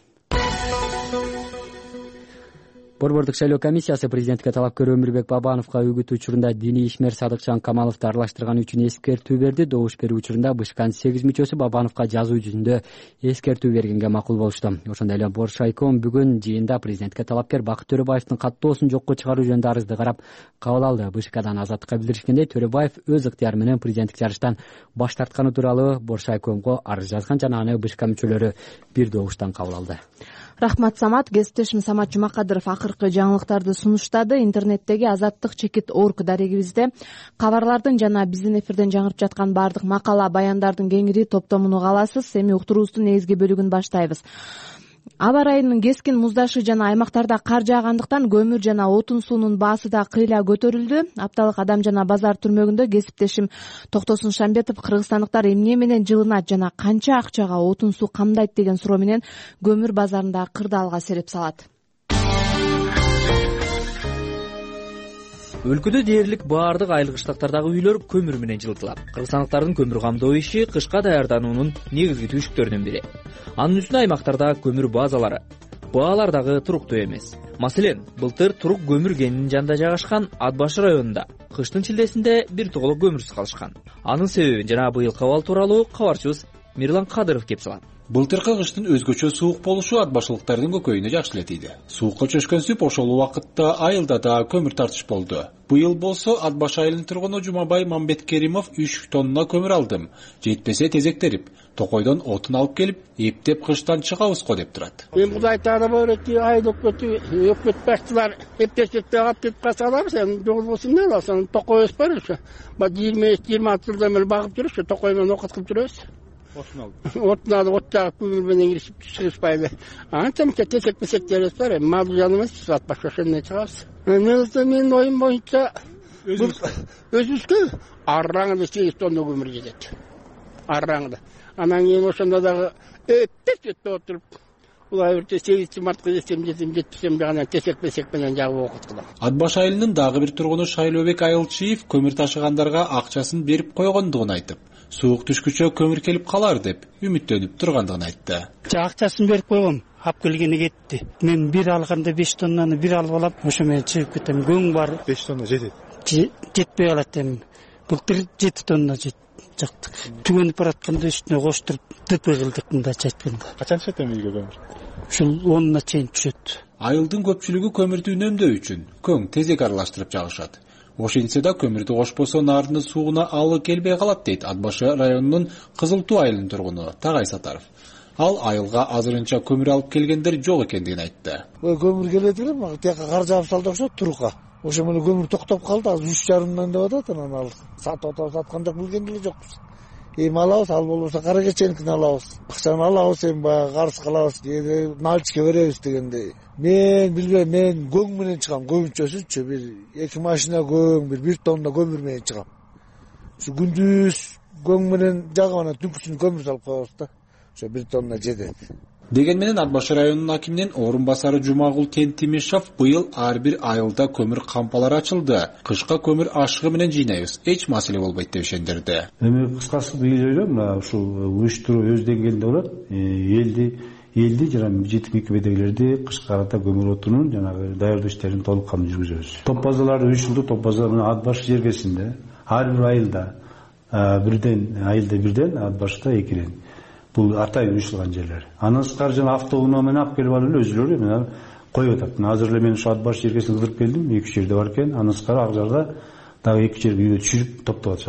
Борбордук шайлоо комиссиясы президентке талапкер Өмүрбек Бабановго үгүт учурунда диний ишмер Садыкчан Камаловду аралаштырган үчүн эскертүү берди. Добуш берүү учурунда БШКнын 8 мүчөсү Бабановго жазуу жүзүндө эскертүү бергенге макул болушту. Ошондой эле Боршайком бүгүн жыйында президентке талапкер Бакыт Төрөбаевдин каттоосун жокко чыгаруу жөнүндө арызды карап кабыл алды. БШКдан Азаттыкка билдиришкендей, Төрөбаев өз ыктыяры менен президенттик жарыштан баш тартканы тууралуу Боршайкомго арыз жазган жана аны БШК мүчөлөрү бир добуштан кабыл алды. Рахмат Самат. Кесиптешим Самат Жумакадыров акыркы жаңылыктарды сунуштады. Интернеттеги Азаттык.org дарегибизде кабарлардын жана биздин эфирден жаңырып жаткан баардык макала, баяндардын кеңири топтомун уга аласыз. Эми уктуруубуздун негизги бөлүгүн баштайбыз. Аба ырайынын кескин муздашы жана аймактарда кар жаагандыктан көмүр жана отун суунун баасы да кыйла көтөрүлдү. Апталык Адам жана базар түрмөгүндө кесиптешим Токтосун Шамбетов кыргызстандыктар эмне менен жылынат жана канча акчага отун суу камдайт деген суроо менен көмүр базарында кырдаалга сереп салат. Өлкөдө дээрлик баардык айыл кыштактардагы үйлөр көмүр менен жылытылат. Кыргызстандыктардын көмүр камдоо иши кышка даярдануунун негизги түйшүктөрүнүн бири. Анын үстүнө аймактарда көмүр базалары, баалар дагы туруктуу эмес. Маселен, былтыр Турук көмүр кенинин жанында жайгашкан Атбаш районунда кыштын чилдесинде бир тоголок көмүрсүз калышкан. Анын себебин жана быйылкы абал тууралуу кабарчыбыз Мирлан Кадыров кеп салат. Былтыркы кыштын өзгөчө суук болушу ат башылыктардын көкөйүнө жакшы эле тийди. Суукка чөшкөнсүп ошол убакытта айылда да көмүр тартыш болду. Быйыл болсо Ат баш айылынын тургуну Жумабай Мамбеткеримов 3 тонна көмүр алдым. Жетпесе тезектерип, токойдон отун алып келип, эптеп кыштан чыгабыз го деп турат. Мен Кудай таалап öğretti, айыл өкмөт башчылар эптешекте алып кетип калсалар, сен жол болсун деп алсаң, токой өсүп барышы. 20-26 жылдан бери багып жүрүшү, токой менен окут кылып жүрөбүз. Отун алып, от жагып, көмүр менен киришип чыгышпайлы. Анча-мынча тесек-песектерибиз бар, мал жан эмес, Ат баш ошондой чыгабыз. Менин оюм боюнча өзүбүзгө арраңда 8 тонна көмүр жетет. Арраңда. Анан кийин ошондо дагы өттө отуруп, улай бир 8 мартка жетсем жагынан тесек-песек менен жагып окут кылам. Ат баш айылынын дагы бир тургуну Шайлообек Айылчиев көмүр ташыгандарга акчасын берип койгондугун айтып, суук түшкүчө көмүр келип калар деп үмүттөнүп тургандыгын айтты. Акчасын берип койгом, алып келгени кетти. Мен бир алганда 5 тоннаны бир алып алам, ошо менен чыгып кетем. Көң бар. 5 тонна жетет. Жетпей калат эми. Былтыр 7 тонна жактык. Түгөнүп баратканда үстүнө коштуруп дөпөй кылдык мындайча айтканда. Качан түшөт эми үйгө көмүр? Ушул 10-на чейин түшөт. Айылдын көпчүлүгү көмүрдү үнөмдөө үчүн көң тезек аралаштырып жагышат. Ошентсе да көмүрдү кошпосо нардын сууна алы келбей калат дейт Ат баш районунун Кызыл Туу айылынын тургуну Тагай Сатаров. Ал айылга азырынча көмүр алып келгендер жок экендигин айтты. Көмүр келет эле, мага тияка кар жаап салды окшойт турукка. Ошо менен көмүр токтоп калды, азыр 3,5 деп атат, анан ал сатып аткан жок, билген деле жокпуз. Эми алабыз, ал болбосо кара кеченикин алабыз. Акчаны алабыз, эми баягы карыз кылабыз, наличке беребиз дегендей. Мен билбейм, мен көң менен чыгам, көбүнчөсүчү бир 2 машина көң, бир 1 тонна көмүр менен чыгам. Ушу күндүз көң менен жагып анан түнкүсүн көмүр салып коебуз да. Ошо 1 тонна жетет. Деген менен Ат баш районунун акиминин орун басары Жумагул Тентимишев быйыл ар бир айылда көмүр кампалары ачылды. Кышка көмүр ашыгы менен жыйнайбыз, эч маселе болбойт деп ишендирди. Эми кыскасы быйыл ойлойм, мына ушул уюштуруу өз деңгээлинде болот. Элди жана жетимдик бедегилерди кышка карата көмүр отунун жанагы даярдоо иштерин толук кандуу жүргүзөбүз. Топ базалар уюштурулду, топ база Ат баш жергесинде ар бир айылда бирден, Ат башта 2ден. Бул атайын уюштурулган жерлер. Андан сырткары жана автоунаа менен алып келип алып эле өзүлөрү менен коюп атат. Азыр эле мен ушу Ат баш жергесине кыдырып келдим, 2 жерде бар экен. Андан сырткары ак жарда дагы 2 жерге үйдө түшүрүп топтоп атышат.